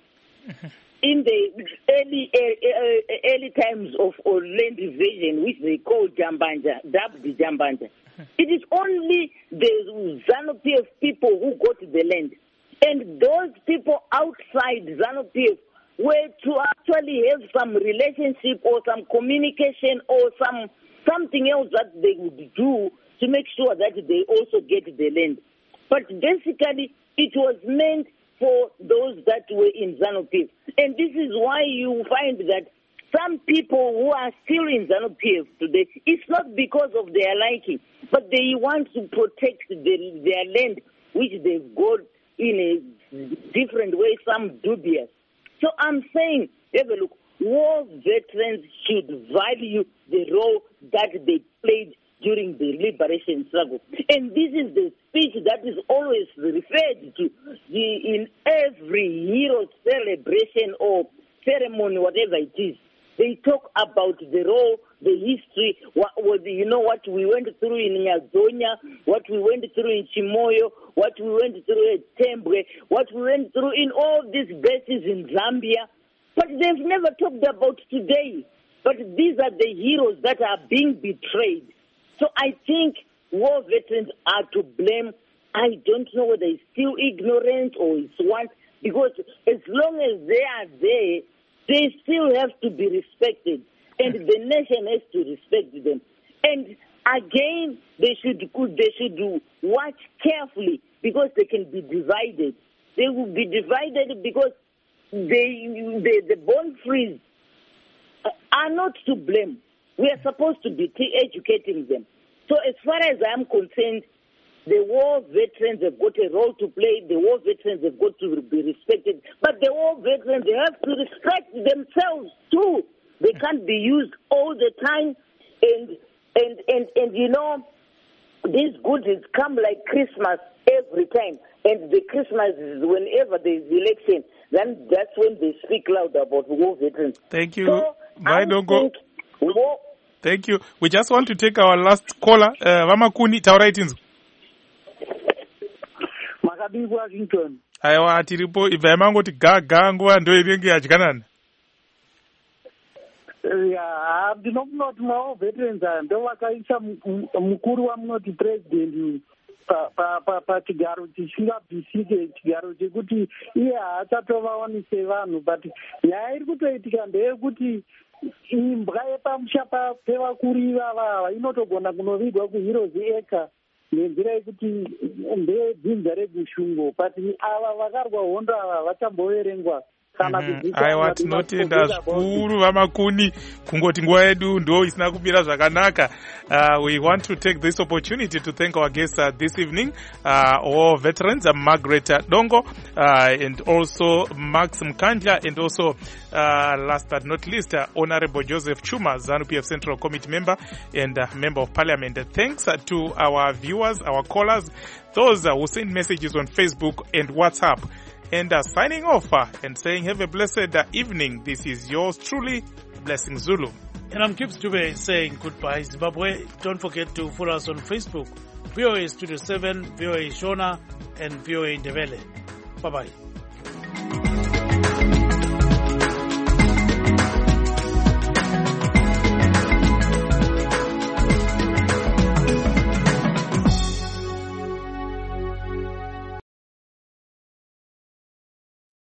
in the early uh, early times of uh, land division, which they call Jambanja, dubbed Jambanja, it is only the ZANU-P F people who got the land. And those people outside ZANU-P F were to actually have some relationship or some communication or some something else that they would do to make sure that they also get the land. But basically, it was meant for those that were in ZANU-P F. And this is why you find that some people who are still in ZANU-P F today, it's not because of their liking, but they want to protect the, their land, which they've got in a different way, some dubious. So I'm saying, have a look, war veterans should value the role that they played during the liberation struggle. And this is the speech that is always referred to the, in every hero celebration or ceremony, whatever it is. They talk about the role, the history, what, what, you know, what we went through in Nyazonya, what we went through in Chimoyo, what we went through at Tembwe, what we went through in all these bases in Zambia. But they've never talked about today. But these are the heroes that are being betrayed. So I think war veterans are to blame. I don't know whether it's still ignorant or it's what, because as long as they are there, they still have to be respected, and the nation has to respect them. And again, they should they should watch carefully because they can be divided. They will be divided because they, they the born frees are not to blame. We are supposed to be educating them. So as far as I'm concerned, the war veterans have got a role to play. The war veterans have got to be respected. But the war veterans, they have to respect themselves too. They can't be used all the time. And, and, and, and you know, these goodies come like Christmas every time. And the Christmas is whenever there is election, then that's when they speak loud about war veterans. Thank you. So I think war... Thank you. We just want to take our last caller. Uh, Vamakuni, taurai tinzo. Makabi Washington. Aiwa tiripo ibva yamangoti gaga nguva ndo inenge yadyanana. Ya, ndinofuna kuti mwawo veterans ndo vakaisa mukuru wamunoti president pachigaro chisingabvisike, chigaro chekuti iye haachatovaonese vanhu, but nyaya iri kutoitika ndeyekuti imbwa yepamusha pevakuru ivava inotogona kunovigwa kuheroes eka nenzira yekuti ndedzinza regushungo, but ava vakarwa hondo ava vachamboverengwa. Aiwa tinotenda zvikuru Vamakuni kungoti nguva yedu ndo isina kumira zvakanaka. Uh, we want to take this opportunity to thank our guests uh, this evening, uh, all veterans, uh, Margaret Dongo, uh, and also Max Mkandla, and also uh, last but not least, uh, Honorable Joseph Chuma, ZANU-P F Central Committee member and uh, member of Parliament. Uh, thanks uh, to our viewers, our callers, those uh, who send messages on Facebook and WhatsApp. And uh, signing off uh, and saying have a blessed uh, evening. This is yours truly, Blessing Zulu. And I'm Gibbs Dube saying goodbye, Zimbabwe. Don't forget to follow us on Facebook, V O A Studio seven, V O A Shona, and V O A Ndebele. bye bye.